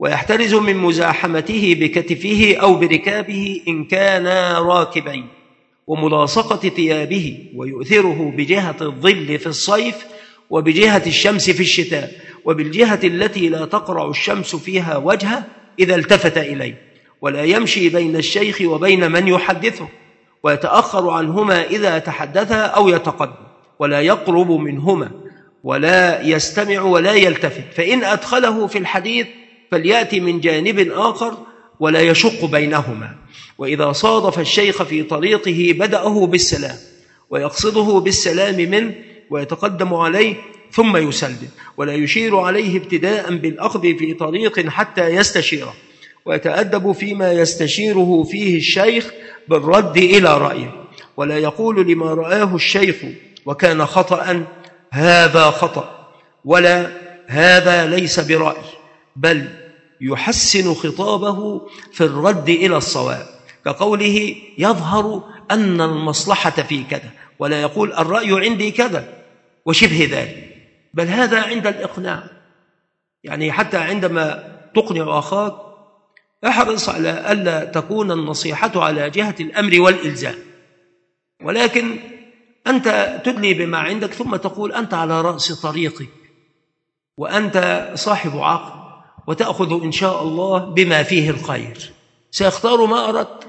ويحترز من مزاحمته بكتفه أو بركابه إن كانا راكبين، وملاصقة ثيابه، ويؤثره بجهة الظل في الصيف وبجهة الشمس في الشتاء، وبالجهة التي لا تقرع الشمس فيها وجهه إذا التفت إليه، ولا يمشي بين الشيخ وبين من يحدثه، ويتأخر عنهما إذا تحدثا أو يتقدم، ولا يقرب منهما، ولا يستمع ولا يلتفت، فإن أدخله في الحديث فليأتي من جانب آخر ولا يشق بينهما. وإذا صادف الشيخ في طريقه بدأه بالسلام، ويقصده بالسلام منه، ويتقدم عليه ثم يسلم، ولا يشير عليه ابتداء بالأخذ في طريق حتى يستشيره، ويتأدب فيما يستشيره فيه الشيخ بالرد إلى رأيه، ولا يقول لما رآه الشيخ وكان خطأ هذا خطأ، ولا هذا ليس برأي، بل يحسن خطابه في الرد إلى الصواب، كقوله يظهر أن المصلحة في كذا، ولا يقول الرأي عندي كذا وشبه ذلك، بل هذا عند الإقناع. يعني حتى عندما تقنع أخاك احرص على ألا تكون النصيحة على جهة الأمر والإلزام، ولكن أنت تدلي بما عندك ثم تقول أنت على رأس طريقك، وأنت صاحب عقل، وتأخذ إن شاء الله بما فيه الخير، سيختار ما أردت.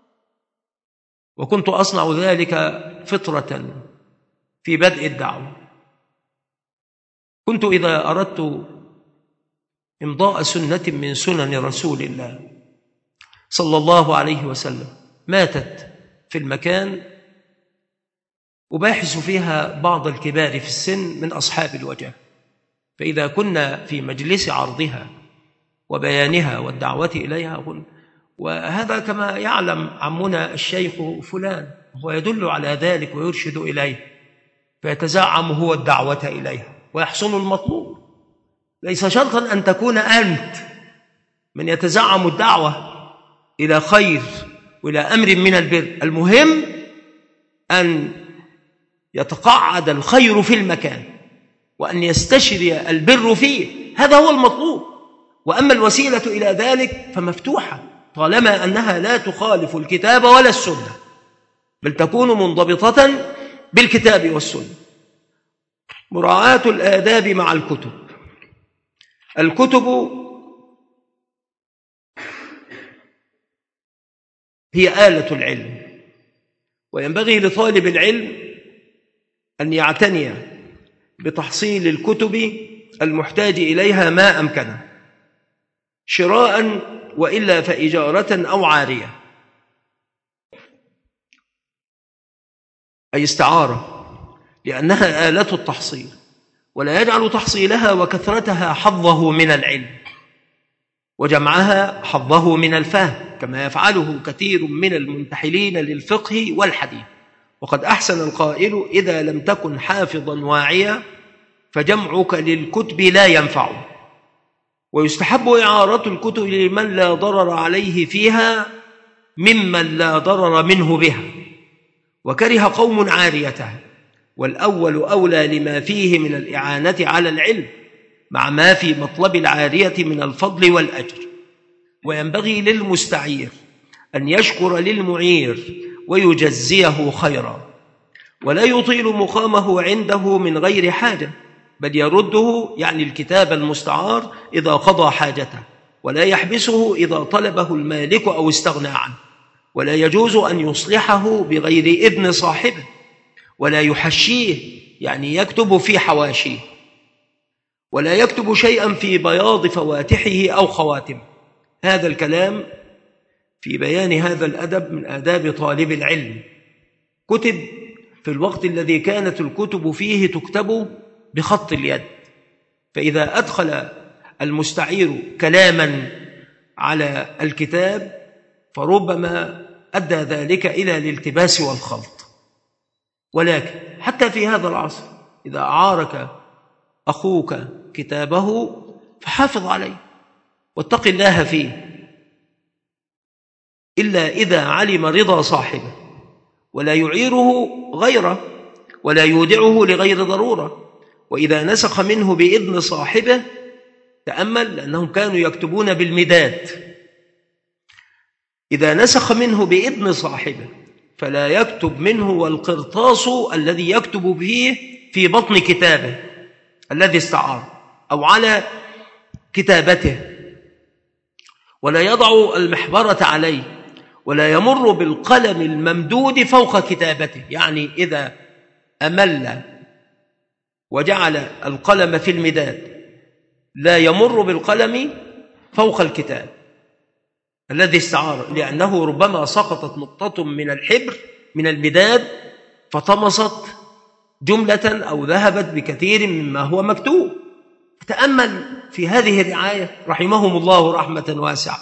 وكنت أصنع ذلك فطرة في بدء الدعوة. كنت إذا أردت إمضاء سنة من سنن رسول الله صلى الله عليه وسلم ماتت في المكان، أباحث فيها بعض الكبار في السن من أصحاب الوجه، فإذا كنا في مجلس عرضها وبيانها والدعوة إليها قلنا وهذا كما يعلم عمنا الشيخ فلان، هو يدل على ذلك ويرشد إليه، فيتزعم هو الدعوة إليها ويحصل المطلوب. ليس شرطا أن تكون أنت من يتزعم الدعوة إلى خير وإلى أمر من البر، المهم أن يتقعد الخير في المكان وأن يستشري البر فيه، هذا هو المطلوب. وأما الوسيلة إلى ذلك فمفتوحة طالما أنها لا تخالف الكتاب ولا السنة، بل تكون منضبطة بالكتاب والسنة. مراعاة الآداب مع الكتب. الكتب هي آلة العلم، وينبغي لطالب العلم أن يعتني بتحصيل الكتب المحتاج إليها ما أمكنه، شراء وإلا فإجارة أو عارية، أي استعارة، لأنها آلة التحصيل، ولا يجعل تحصيلها وكثرتها حظه من العلم، وجمعها حظه من الفهم، كما يفعله كثير من المنتحلين للفقه والحديث. وقد أحسن القائل إذا لم تكن حافظا واعيا فجمعك للكتب لا ينفع. ويستحب إعارة الكتب لمن لا ضرر عليه فيها ممن لا ضرر منه بها، وكره قوم عاريتها، والأول أولى لما فيه من الإعانة على العلم مع ما في مطلب العارية من الفضل والأجر. وينبغي للمستعير أن يشكر للمعير ويجزيه خيرا، ولا يطيل مقامه عنده من غير حاجة، بل يرده يعني الكتاب المستعار إذا قضى حاجته، ولا يحبسه إذا طلبه المالك أو استغنى عنه، ولا يجوز أن يصلحه بغير إذن صاحبه، ولا يحشيه يعني يكتب في حواشيه، ولا يكتب شيئا في بياض فواتحه أو خواتمه. هذا الكلام في بيان هذا الأدب من آداب طالب العلم. كتب في الوقت الذي كانت الكتب فيه تكتب بخط اليد، فإذا أدخل المستعير كلاما على الكتاب فربما أدى ذلك إلى الالتباس والخلط. ولكن حتى في هذا العصر إذا أعارك أخوك كتابه فحافظ عليه واتق الله فيه، إلا إذا علم رضا صاحبه، ولا يعيره غيره ولا يودعه لغير ضرورة. وإذا نسخ منه بإذن صاحبه تأمل، لأنهم كانوا يكتبون بالمداد. إذا نسخ منه بإذن صاحبه فلا يكتب منه والقرطاس الذي يكتب به في بطن كتابه الذي استعار أو على كتابته، ولا يضع المحبرة عليه، ولا يمر بالقلم الممدود فوق كتابته. يعني إذا أمل وجعل القلم في المداد لا يمر بالقلم فوق الكتاب الذي استعار، لأنه ربما سقطت نقطة من الحبر من المداد فطمست جملة أو ذهبت بكثير مما هو مكتوب. تأمل في هذه الرعاية رحمهم الله رحمة واسعة.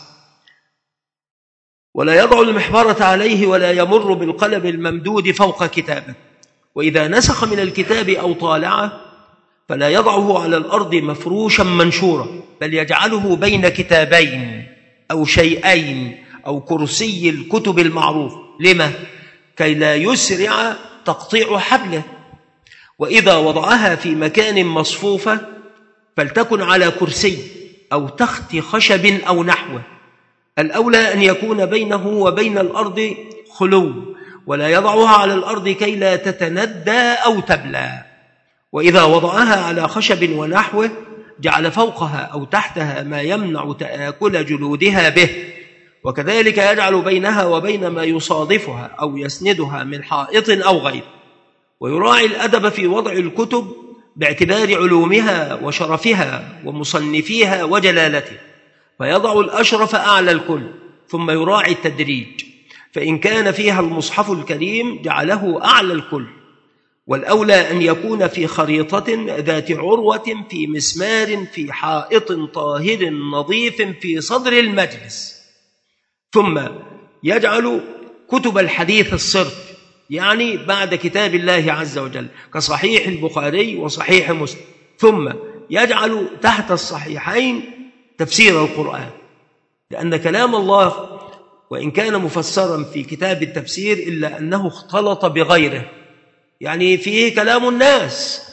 ولا يضع المحبرة عليه ولا يمر بالقلم الممدود فوق كتابه. وإذا نسخ من الكتاب أو طالعه فلا يضعه على الأرض مفروشا منشورا، بل يجعله بين كتابين أو شيئين أو كرسي الكتب المعروف. لما؟ كي لا يسرع تقطيع حبله. وإذا وضعها في مكان مصفوفة فلتكن على كرسي أو تخت خشب أو نحوه. الأولى أن يكون بينه وبين الأرض خلو، ولا يضعها على الأرض كي لا تتندى أو تبلى. وإذا وضعها على خشب ونحوه جعل فوقها أو تحتها ما يمنع تآكل جلودها به، وكذلك يجعل بينها وبين ما يصادفها أو يسندها من حائط أو غيره. ويراعي الأدب في وضع الكتب باعتبار علومها وشرفها ومصنفيها وجلالته، فيضع الأشرف أعلى الكل، ثم يراعي التدريج، فإن كان فيها المصحف الكريم جعله أعلى الكل. والأولى أن يكون في خريطة ذات عروة في مسمار في حائط طاهر نظيف في صدر المجلس. ثم يجعل كتب الحديث الصرف، يعني بعد كتاب الله عز وجل، كصحيح البخاري وصحيح مسلم. ثم يجعل تحت الصحيحين تفسير القرآن، لأن كلام الله وإن كان مفسرا في كتاب التفسير إلا أنه اختلط بغيره، يعني فيه كلام الناس.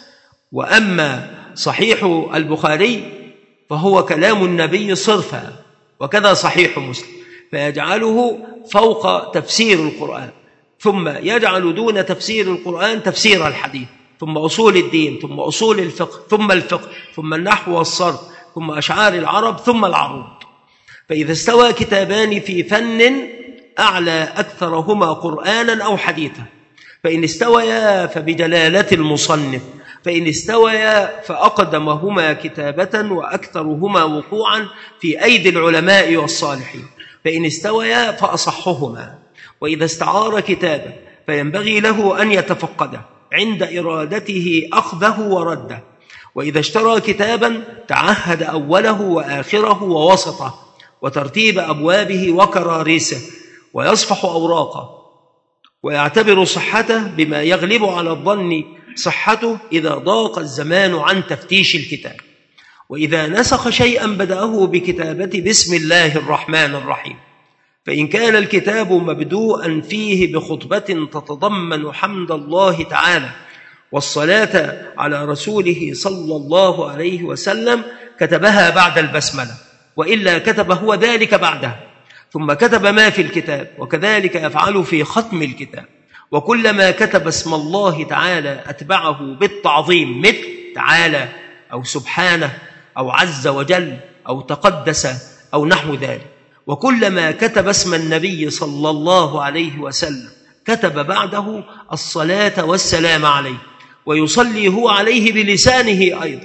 وأما صحيح البخاري فهو كلام النبي صرفا، وكذا صحيح مسلم، فيجعله فوق تفسير القرآن. ثم يجعل دون تفسير القرآن تفسير الحديث، ثم أصول الدين، ثم أصول الفقه، ثم الفقه، ثم النحو والصرف، ثم أشعار العرب، ثم العروض. فإذا استوى كتابان في فن أعلى أكثرهما قرآنا أو حديثا، فإن استويا فبجلالة المصنف، فإن استويا فأقدمهما كتابة وأكثرهما وقوعا في أيدي العلماء والصالحين، فإن استويا فأصحهما. وإذا استعار كتابا فينبغي له أن يتفقده عند إرادته أخذه ورده. وإذا اشترى كتابا تعهد أوله وآخره ووسطه وترتيب أبوابه وكراريسه، ويصفح أوراقه، ويعتبر صحته بما يغلب على الظن صحته إذا ضاق الزمان عن تفتيش الكتاب. وإذا نسخ شيئا بدأه بكتابة بسم الله الرحمن الرحيم، فإن كان الكتاب مبدوءا فيه بخطبة تتضمن حمد الله تعالى والصلاة على رسوله صلى الله عليه وسلم كتبها بعد البسملة، وإلا كتب هو ذلك بعدها، ثم كتب ما في الكتاب. وكذلك يفعل في ختم الكتاب. وكلما كتب اسم الله تعالى أتبعه بالتعظيم، مثل تعالى أو سبحانه أو عز وجل أو تقدس أو نحو ذلك. وكلما كتب اسم النبي صلى الله عليه وسلم كتب بعده الصلاة والسلام عليه، ويصلي هو عليه بلسانه أيضا.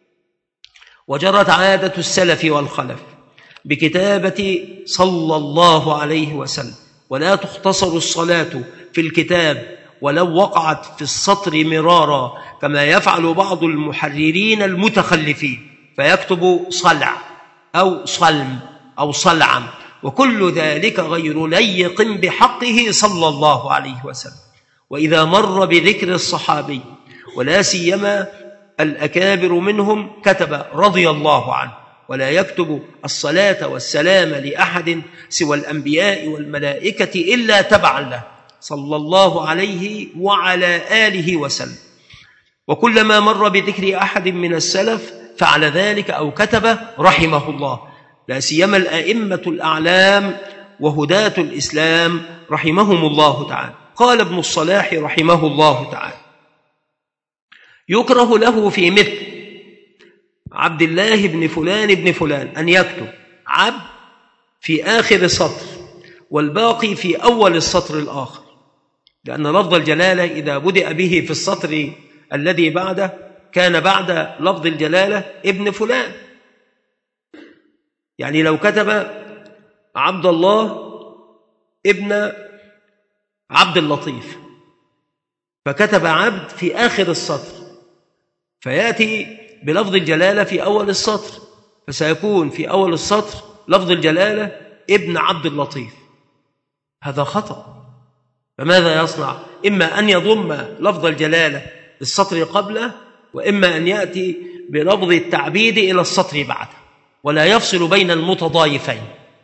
وجرت عادة السلف والخلف بكتابة صلى الله عليه وسلم، ولا تختصر الصلاة في الكتاب ولو وقعت في السطر مرارا، كما يفعل بعض المحررين المتخلفين، فيكتب صلع أو صلم أو صلعم، وكل ذلك غير ليق بحقه صلى الله عليه وسلم. وإذا مر بذكر الصحابي ولا سيما الأكابر منهم كتب رضي الله عنه، ولا يكتب الصلاة والسلام لأحد سوى الأنبياء والملائكة إلا تبعا له صلى الله عليه وعلى آله وسلم. وكلما مر بذكر أحد من السلف فعل ذلك أو كتب رحمه الله، لا سيما الأئمة الأعلام وهداة الإسلام رحمهم الله تعالى. قال ابن الصلاح رحمه الله تعالى: يكره له في مثل عبد الله بن فلان بن فلان أن يكتب عبد في آخر السطر والباقي في أول السطر الآخر، لأن لفظ الجلالة إذا بدأ به في السطر الذي بعده كان بعد لفظ الجلالة ابن فلان. يعني لو كتب عبد الله ابن عبد اللطيف فكتب عبد في آخر السطر، فيأتي بلفظ الجلالة في أول السطر، فسيكون في أول السطر لفظ الجلالة ابن عبد اللطيف. هذا خطأ. فماذا يصنع؟ إما أن يضم لفظ الجلالة للسطر قبله، وإما أن يأتي بلفظ التعبيد إلى السطر بعده، ولا يفصل بين المتضايفين.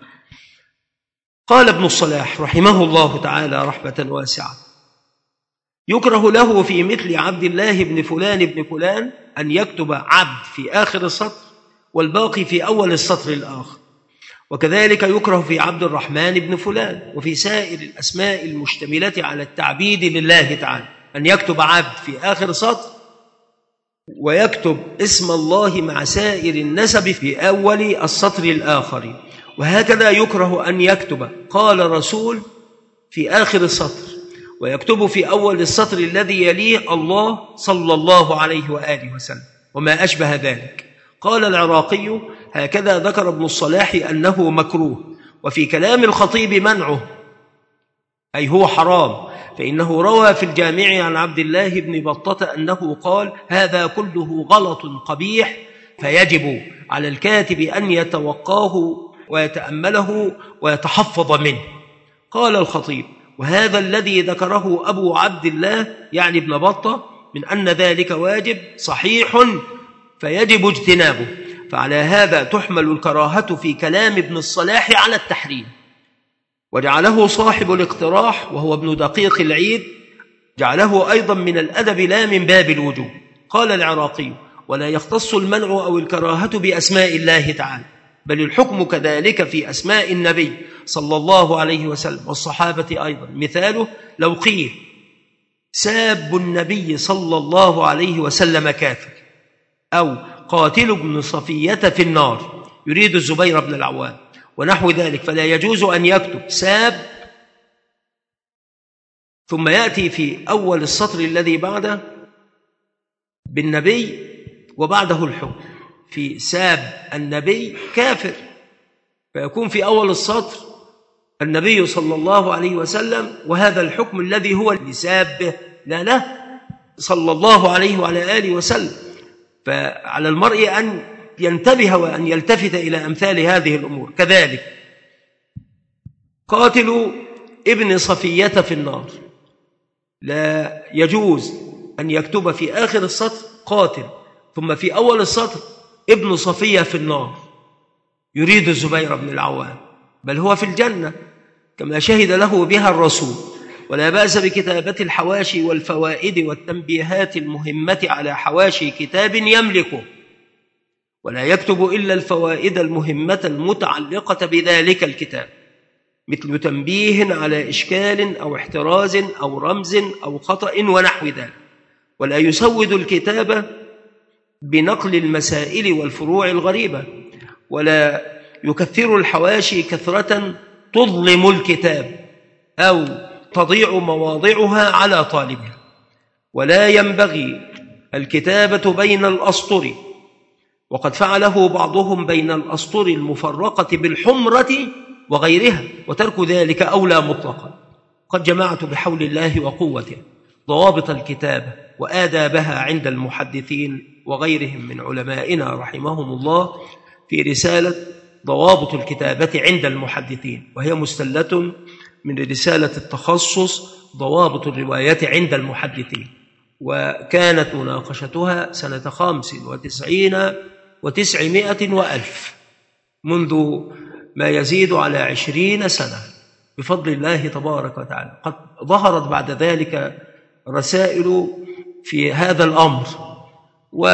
قال ابن الصلاح رحمه الله تعالى رحمة واسعة: يكره له في مثل عبد الله بن فلان بن فلان أن يكتب عبد في آخر السطر والباقي في أول السطر الآخر، وكذلك يكره في عبد الرحمن بن فلان وفي سائر الأسماء المشتملة على التعبيد لله تعالى أن يكتب عبد في آخر سطر ويكتب اسم الله مع سائر النسب في أول السطر الآخر. وهكذا يكره أن يكتب قال رسول في آخر السطر ويكتب في أول السطر الذي يليه الله صلى الله عليه وآله وسلم وما أشبه ذلك. قال العراقي: هكذا ذكر ابن الصلاح أنه مكروه، وفي كلام الخطيب منعه، أي هو حرام، فإنه روى في الجامع عن عبد الله بن بطة أنه قال: هذا كله غلط قبيح، فيجب على الكاتب أن يتوقاه ويتأمله ويتحفظ منه. قال الخطيب: وهذا الذي ذكره أبو عبد الله يعني ابن بطة من أن ذلك واجب صحيح، فيجب اجتنابه. فعلى هذا تحمل الكراهة في كلام ابن الصلاح على التحريم. وجعله صاحب الاقتراح وهو ابن دقيق العيد جعله أيضا من الأدب لا من باب الوجوب. قال العراقي: ولا يختص المنع أو الكراهة بأسماء الله تعالى، بل الحكم كذلك في أسماء النبي صلى الله عليه وسلم والصحابة أيضا. مثاله: لو قيل ساب النبي صلى الله عليه وسلم كافر، أو قاتل ابن صفية في النار، يريد الزبير بن العوام ونحو ذلك، فلا يجوز أن يكتب ساب ثم يأتي في أول السطر الذي بعده بالنبي وبعده الحكم. في ساب النبي كافر، فيكون في أول السطر النبي صلى الله عليه وسلم وهذا الحكم الذي هو لسابه لا له صلى الله عليه وعلى آله وسلم. فعلى المرء أن ينتبه وأن يلتفت إلى أمثال هذه الأمور. كذلك قاتل ابن صفية في النار، لا يجوز أن يكتب في آخر السطر قاتل ثم في أول السطر ابن صفية في النار، يريد الزبير بن العوام، بل هو في الجنة كما شهد له بها الرسول. ولا بأس بكتابة الحواشي والفوائد والتنبيهات المهمة على حواشي كتاب يملكه، ولا يكتب إلا الفوائد المهمة المتعلقة بذلك الكتاب، مثل تنبيه على إشكال أو احتراز أو رمز أو خطأ ونحو ذلك. ولا يسود الكتاب بنقل المسائل والفروع الغريبة، ولا يكثر الحواشي كثرة تظلم الكتاب أو تضيع مواضعها على طالبها. ولا ينبغي الكتابة بين الأسطر، وقد فعله بعضهم بين الأسطر المفرقة بالحمرة وغيرها، وترك ذلك أولى مطلقا. قد جمعت بحول الله وقوته ضوابط الكتابة وآدابها عند المحدثين وغيرهم من علمائنا رحمهم الله في رسالة ضوابط الكتابة عند المحدثين، وهي مستلة من رسالة التخصص ضوابط الرواية عند المحدثين، وكانت مناقشتها سنة خمس وتسعين وتسعمائة وألف، منذ ما يزيد على عشرين سنة بفضل الله تبارك وتعالى. قد ظهرت بعد ذلك رسائل في هذا الأمر،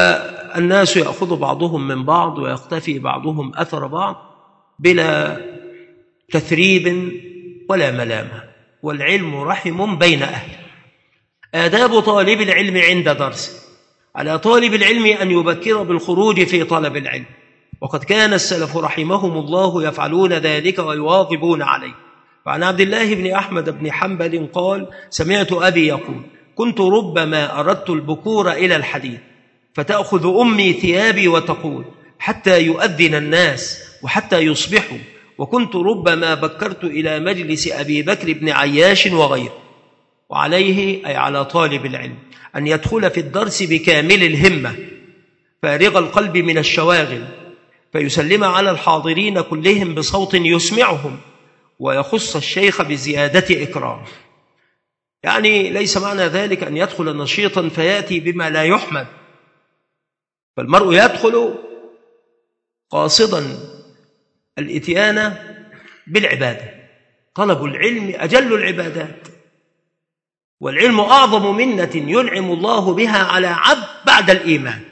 والناس يأخذ بعضهم من بعض ويختفي بعضهم أثر بعض بلا تثريب ولا ملامة، والعلم رحم بين أهله. آداب طالب العلم عند درسه: على طالب العلم أن يبكر بالخروج في طلب العلم، وقد كان السلف رحمهم الله يفعلون ذلك ويواظبون عليه. وعن عبد الله بن أحمد بن حنبل قال: سمعت أبي يقول: كنت ربما أردت البكور إلى الحديث فتأخذ أمي ثيابي وتقول حتى يؤذن الناس وحتى يصبحوا، وكنت ربما بكرت إلى مجلس أبي بكر بن عياش وغيره. وعليه، أي على طالب العلم، أن يدخل في الدرس بكامل الهمة فارغ القلب من الشواغل، فيسلم على الحاضرين كلهم بصوت يسمعهم، ويخص الشيخ بزيادة إكرام. يعني ليس معنى ذلك أن يدخل نشيطا فيأتي بما لا يحمد، فالمرء يدخل قاصدا الإتيان بالعبادة. طلب العلم أجل العبادات، والعلم أعظم منة ينعم الله بها على عبد بعد الإيمان،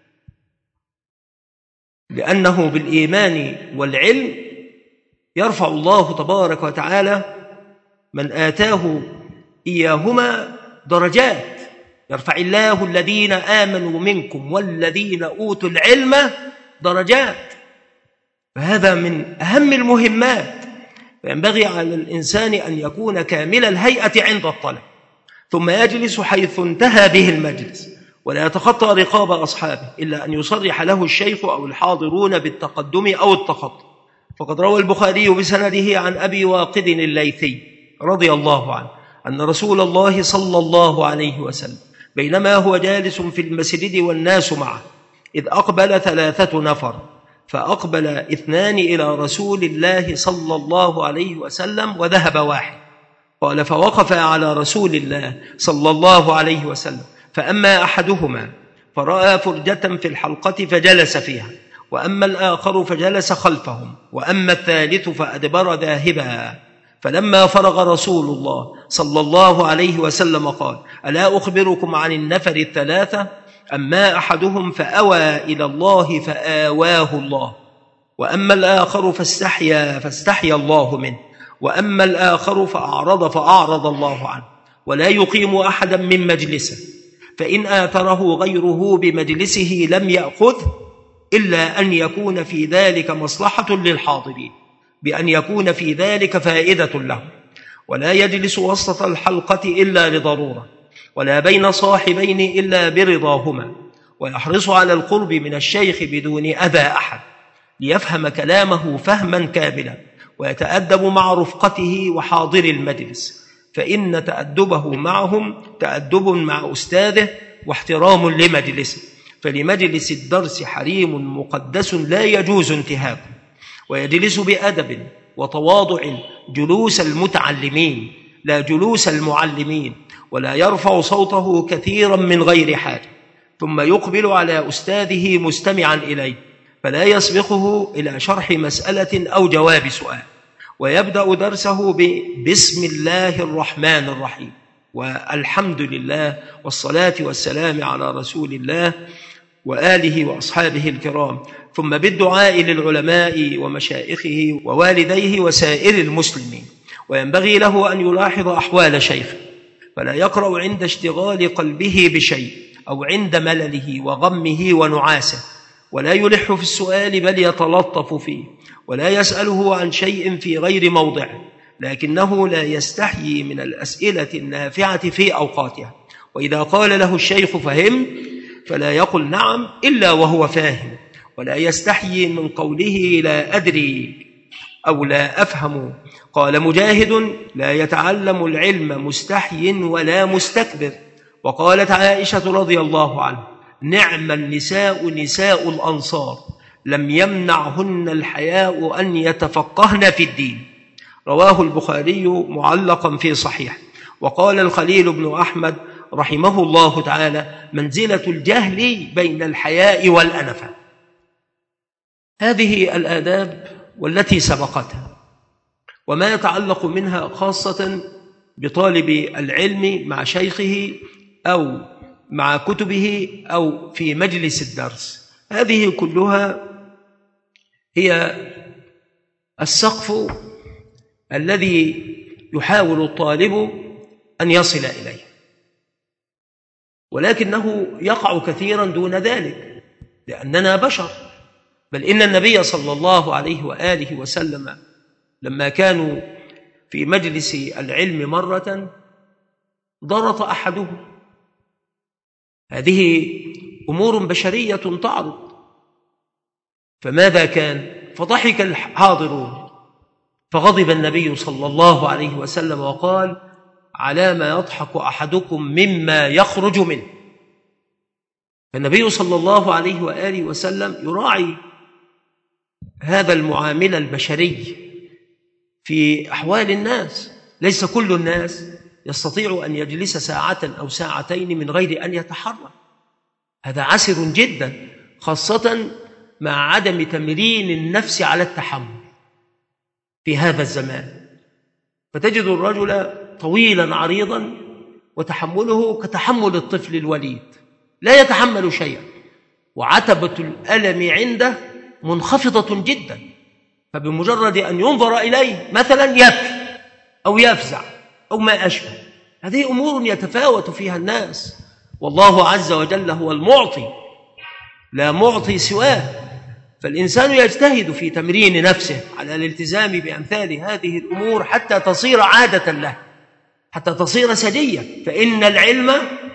لأنه بالإيمان والعلم يرفع الله تبارك وتعالى من آتاه إياهما درجات. يرفع الله الذين آمنوا منكم والذين أوتوا العلم درجات، فهذا من أهم المهمات. فينبغي على الإنسان أن يكون كامل الهيئة عند الطلب، ثم يجلس حيث انتهى به المجلس، ولا يتخطى رقاب أصحابه إلا أن يصرح له الشيخ أو الحاضرون بالتقدم أو التخطي. فقد روى البخاري بسنده عن أبي واقد الليثي رضي الله عنه أن رسول الله صلى الله عليه وسلم بينما هو جالس في المسجد والناس معه إذ أقبل ثلاثة نفر، فأقبل اثنان إلى رسول الله صلى الله عليه وسلم وذهب واحد. قال: فوقف على رسول الله صلى الله عليه وسلم، فأما أحدهما فرأى فرجة في الحلقة فجلس فيها، وأما الآخر فجلس خلفهم، وأما الثالث فأدبر ذاهبا. فلما فرغ رسول الله صلى الله عليه وسلم قال: ألا أخبركم عن النفر الثلاثة؟ أما أحدهم فأوى إلى الله فآواه الله، وأما الآخر فاستحيا فاستحيا الله منه، وأما الآخر فأعرض فأعرض الله عنه. ولا يقيم أحدا من مجلسه، فإن آثره غيره بمجلسه لم يأخذه، إلا أن يكون في ذلك مصلحة للحاضرين، بأن يكون في ذلك فائدة لهم. ولا يجلس وسط الحلقة إلا لضرورة، ولا بين صاحبين إلا برضاهما، ويحرص على القرب من الشيخ بدون أذى أحد، ليفهم كلامه فهما كاملا، ويتأدب مع رفقته وحاضر المجلس، فإن تأدبه معهم تأدب مع أستاذه واحترام لمجلسه. فلمجلس الدرس حريم مقدس لا يجوز انتهاكه، ويجلس بأدب وتواضع جلوس المتعلمين لا جلوس المعلمين، ولا يرفع صوته كثيرا من غير حاجة، ثم يقبل على أستاذه مستمعا إليه، فلا يسبقه إلى شرح مسألة أو جواب سؤال، ويبدأ درسه بسم الله الرحمن الرحيم والحمد لله والصلاة والسلام على رسول الله وآله وأصحابه الكرام، ثم بالدعاء للعلماء ومشايخه ووالديه وسائر المسلمين. وينبغي له أن يلاحظ أحوال شيخه، فلا يقرأ عند اشتغال قلبه بشيء أو عند ملله وغمه ونعاسه، ولا يلح في السؤال بل يتلطف فيه، ولا يسأله عن شيء في غير موضعه، لكنه لا يستحيي من الأسئلة النافعة في أوقاتها. وإذا قال له الشيخ فهم، فلا يقل نعم إلا وهو فاهم، ولا يستحيي من قوله لا أدري أو لا أفهم. قال مجاهد: لا يتعلم العلم مستحي ولا مستكبر. وقالت عائشة رضي الله عنها: نعم النساء نساء الأنصار لم يمنعهن الحياء أن يتفقهن في الدين. رواه البخاري معلقا في صحيح. وقال الخليل بن أحمد رحمه الله تعالى: منزلة الجهل بين الحياء والأنفة. هذه الآداب والتي سبقتها وما يتعلق منها خاصة بطالب العلم مع شيخه أو مع كتبه أو في مجلس الدرس. هذه كلها هي السقف الذي يحاول الطالب أن يصل إليه، ولكنه يقع كثيرا دون ذلك لأننا بشر. بل إن النبي صلى الله عليه وآله وسلم لما كانوا في مجلس العلم مرة ضرط أحدهم. هذه أمور بشرية تعرض، فماذا كان؟ فضحك الحاضرون، فغضب النبي صلى الله عليه وسلم وقال: على ما يضحك أحدكم مما يخرج منه. فالنبي صلى الله عليه وآله وسلم يراعي هذا المعامل البشري في أحوال الناس. ليس كل الناس يستطيع أن يجلس ساعة أو ساعتين من غير أن يتحرك، هذا عسر جدا، خاصة مع عدم تمرين النفس على التحمل في هذا الزمان. فتجد الرجل طويلا عريضا وتحمله كتحمل الطفل الوليد، لا يتحمل شيئا، وعتبة الألم عنده منخفضة جدا، فبمجرد أن ينظر إليه مثلا يبكي أو يفزع أو ما أشبه. هذه أمور يتفاوت فيها الناس، والله عز وجل هو المعطي لا معطي سواه. فالإنسان يجتهد في تمرين نفسه على الالتزام بأمثال هذه الأمور حتى تصير عادة له، حتى تصير سجية. فإن العلم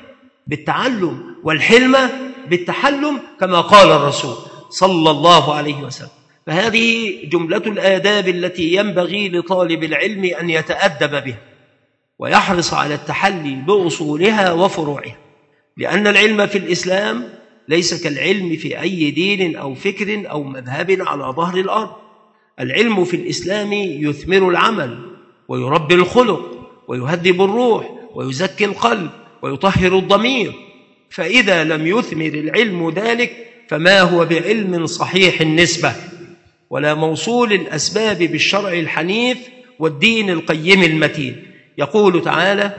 بالتعلم والحلم بالتحلم كما قال الرسول صلى الله عليه وسلم. فهذه جملة الآداب التي ينبغي لطالب العلم أن يتأدب بها ويحرص على التحلي بأصولها وفروعها، لأن العلم في الإسلام ليس كالعلم في أي دين أو فكر أو مذهب على ظهر الأرض. العلم في الإسلام يثمر العمل ويربي الخلق ويهذب الروح ويزكي القلب ويطهر الضمير. فإذا لم يثمر العلم ذلك فما هو بعلم صحيح النسبة ولا موصول الأسباب بالشرع الحنيف والدين القيم المتين. يقول تعالى: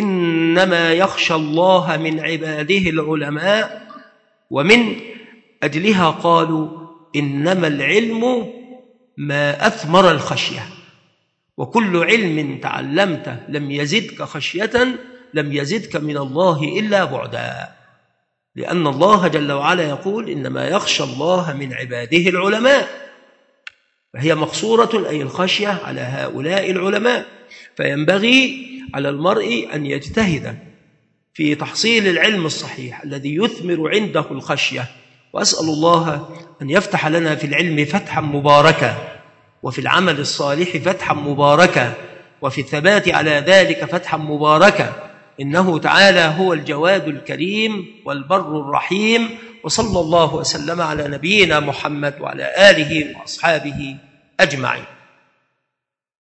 إنما يخشى الله من عباده العلماء، ومن أجلها قالوا إنما العلم ما أثمر الخشية، وكل علم تعلمته لم يزدك خشية لم يزدك من الله إلا بعدا. لأن الله جل وعلا يقول: إنما يخشى الله من عباده العلماء، فهي مقصورة أي الخشية على هؤلاء العلماء. فينبغي على المرء أن يجتهد في تحصيل العلم الصحيح الذي يثمر عنده الخشية. وأسأل الله أن يفتح لنا في العلم فتحا مباركا، وفي العمل الصالح فتحا مباركا، وفي الثبات على ذلك فتحا مباركا، إنه تعالى هو الجواد الكريم والبر الرحيم. وصلى الله وسلم على نبينا محمد وعلى آله وأصحابه أجمعين.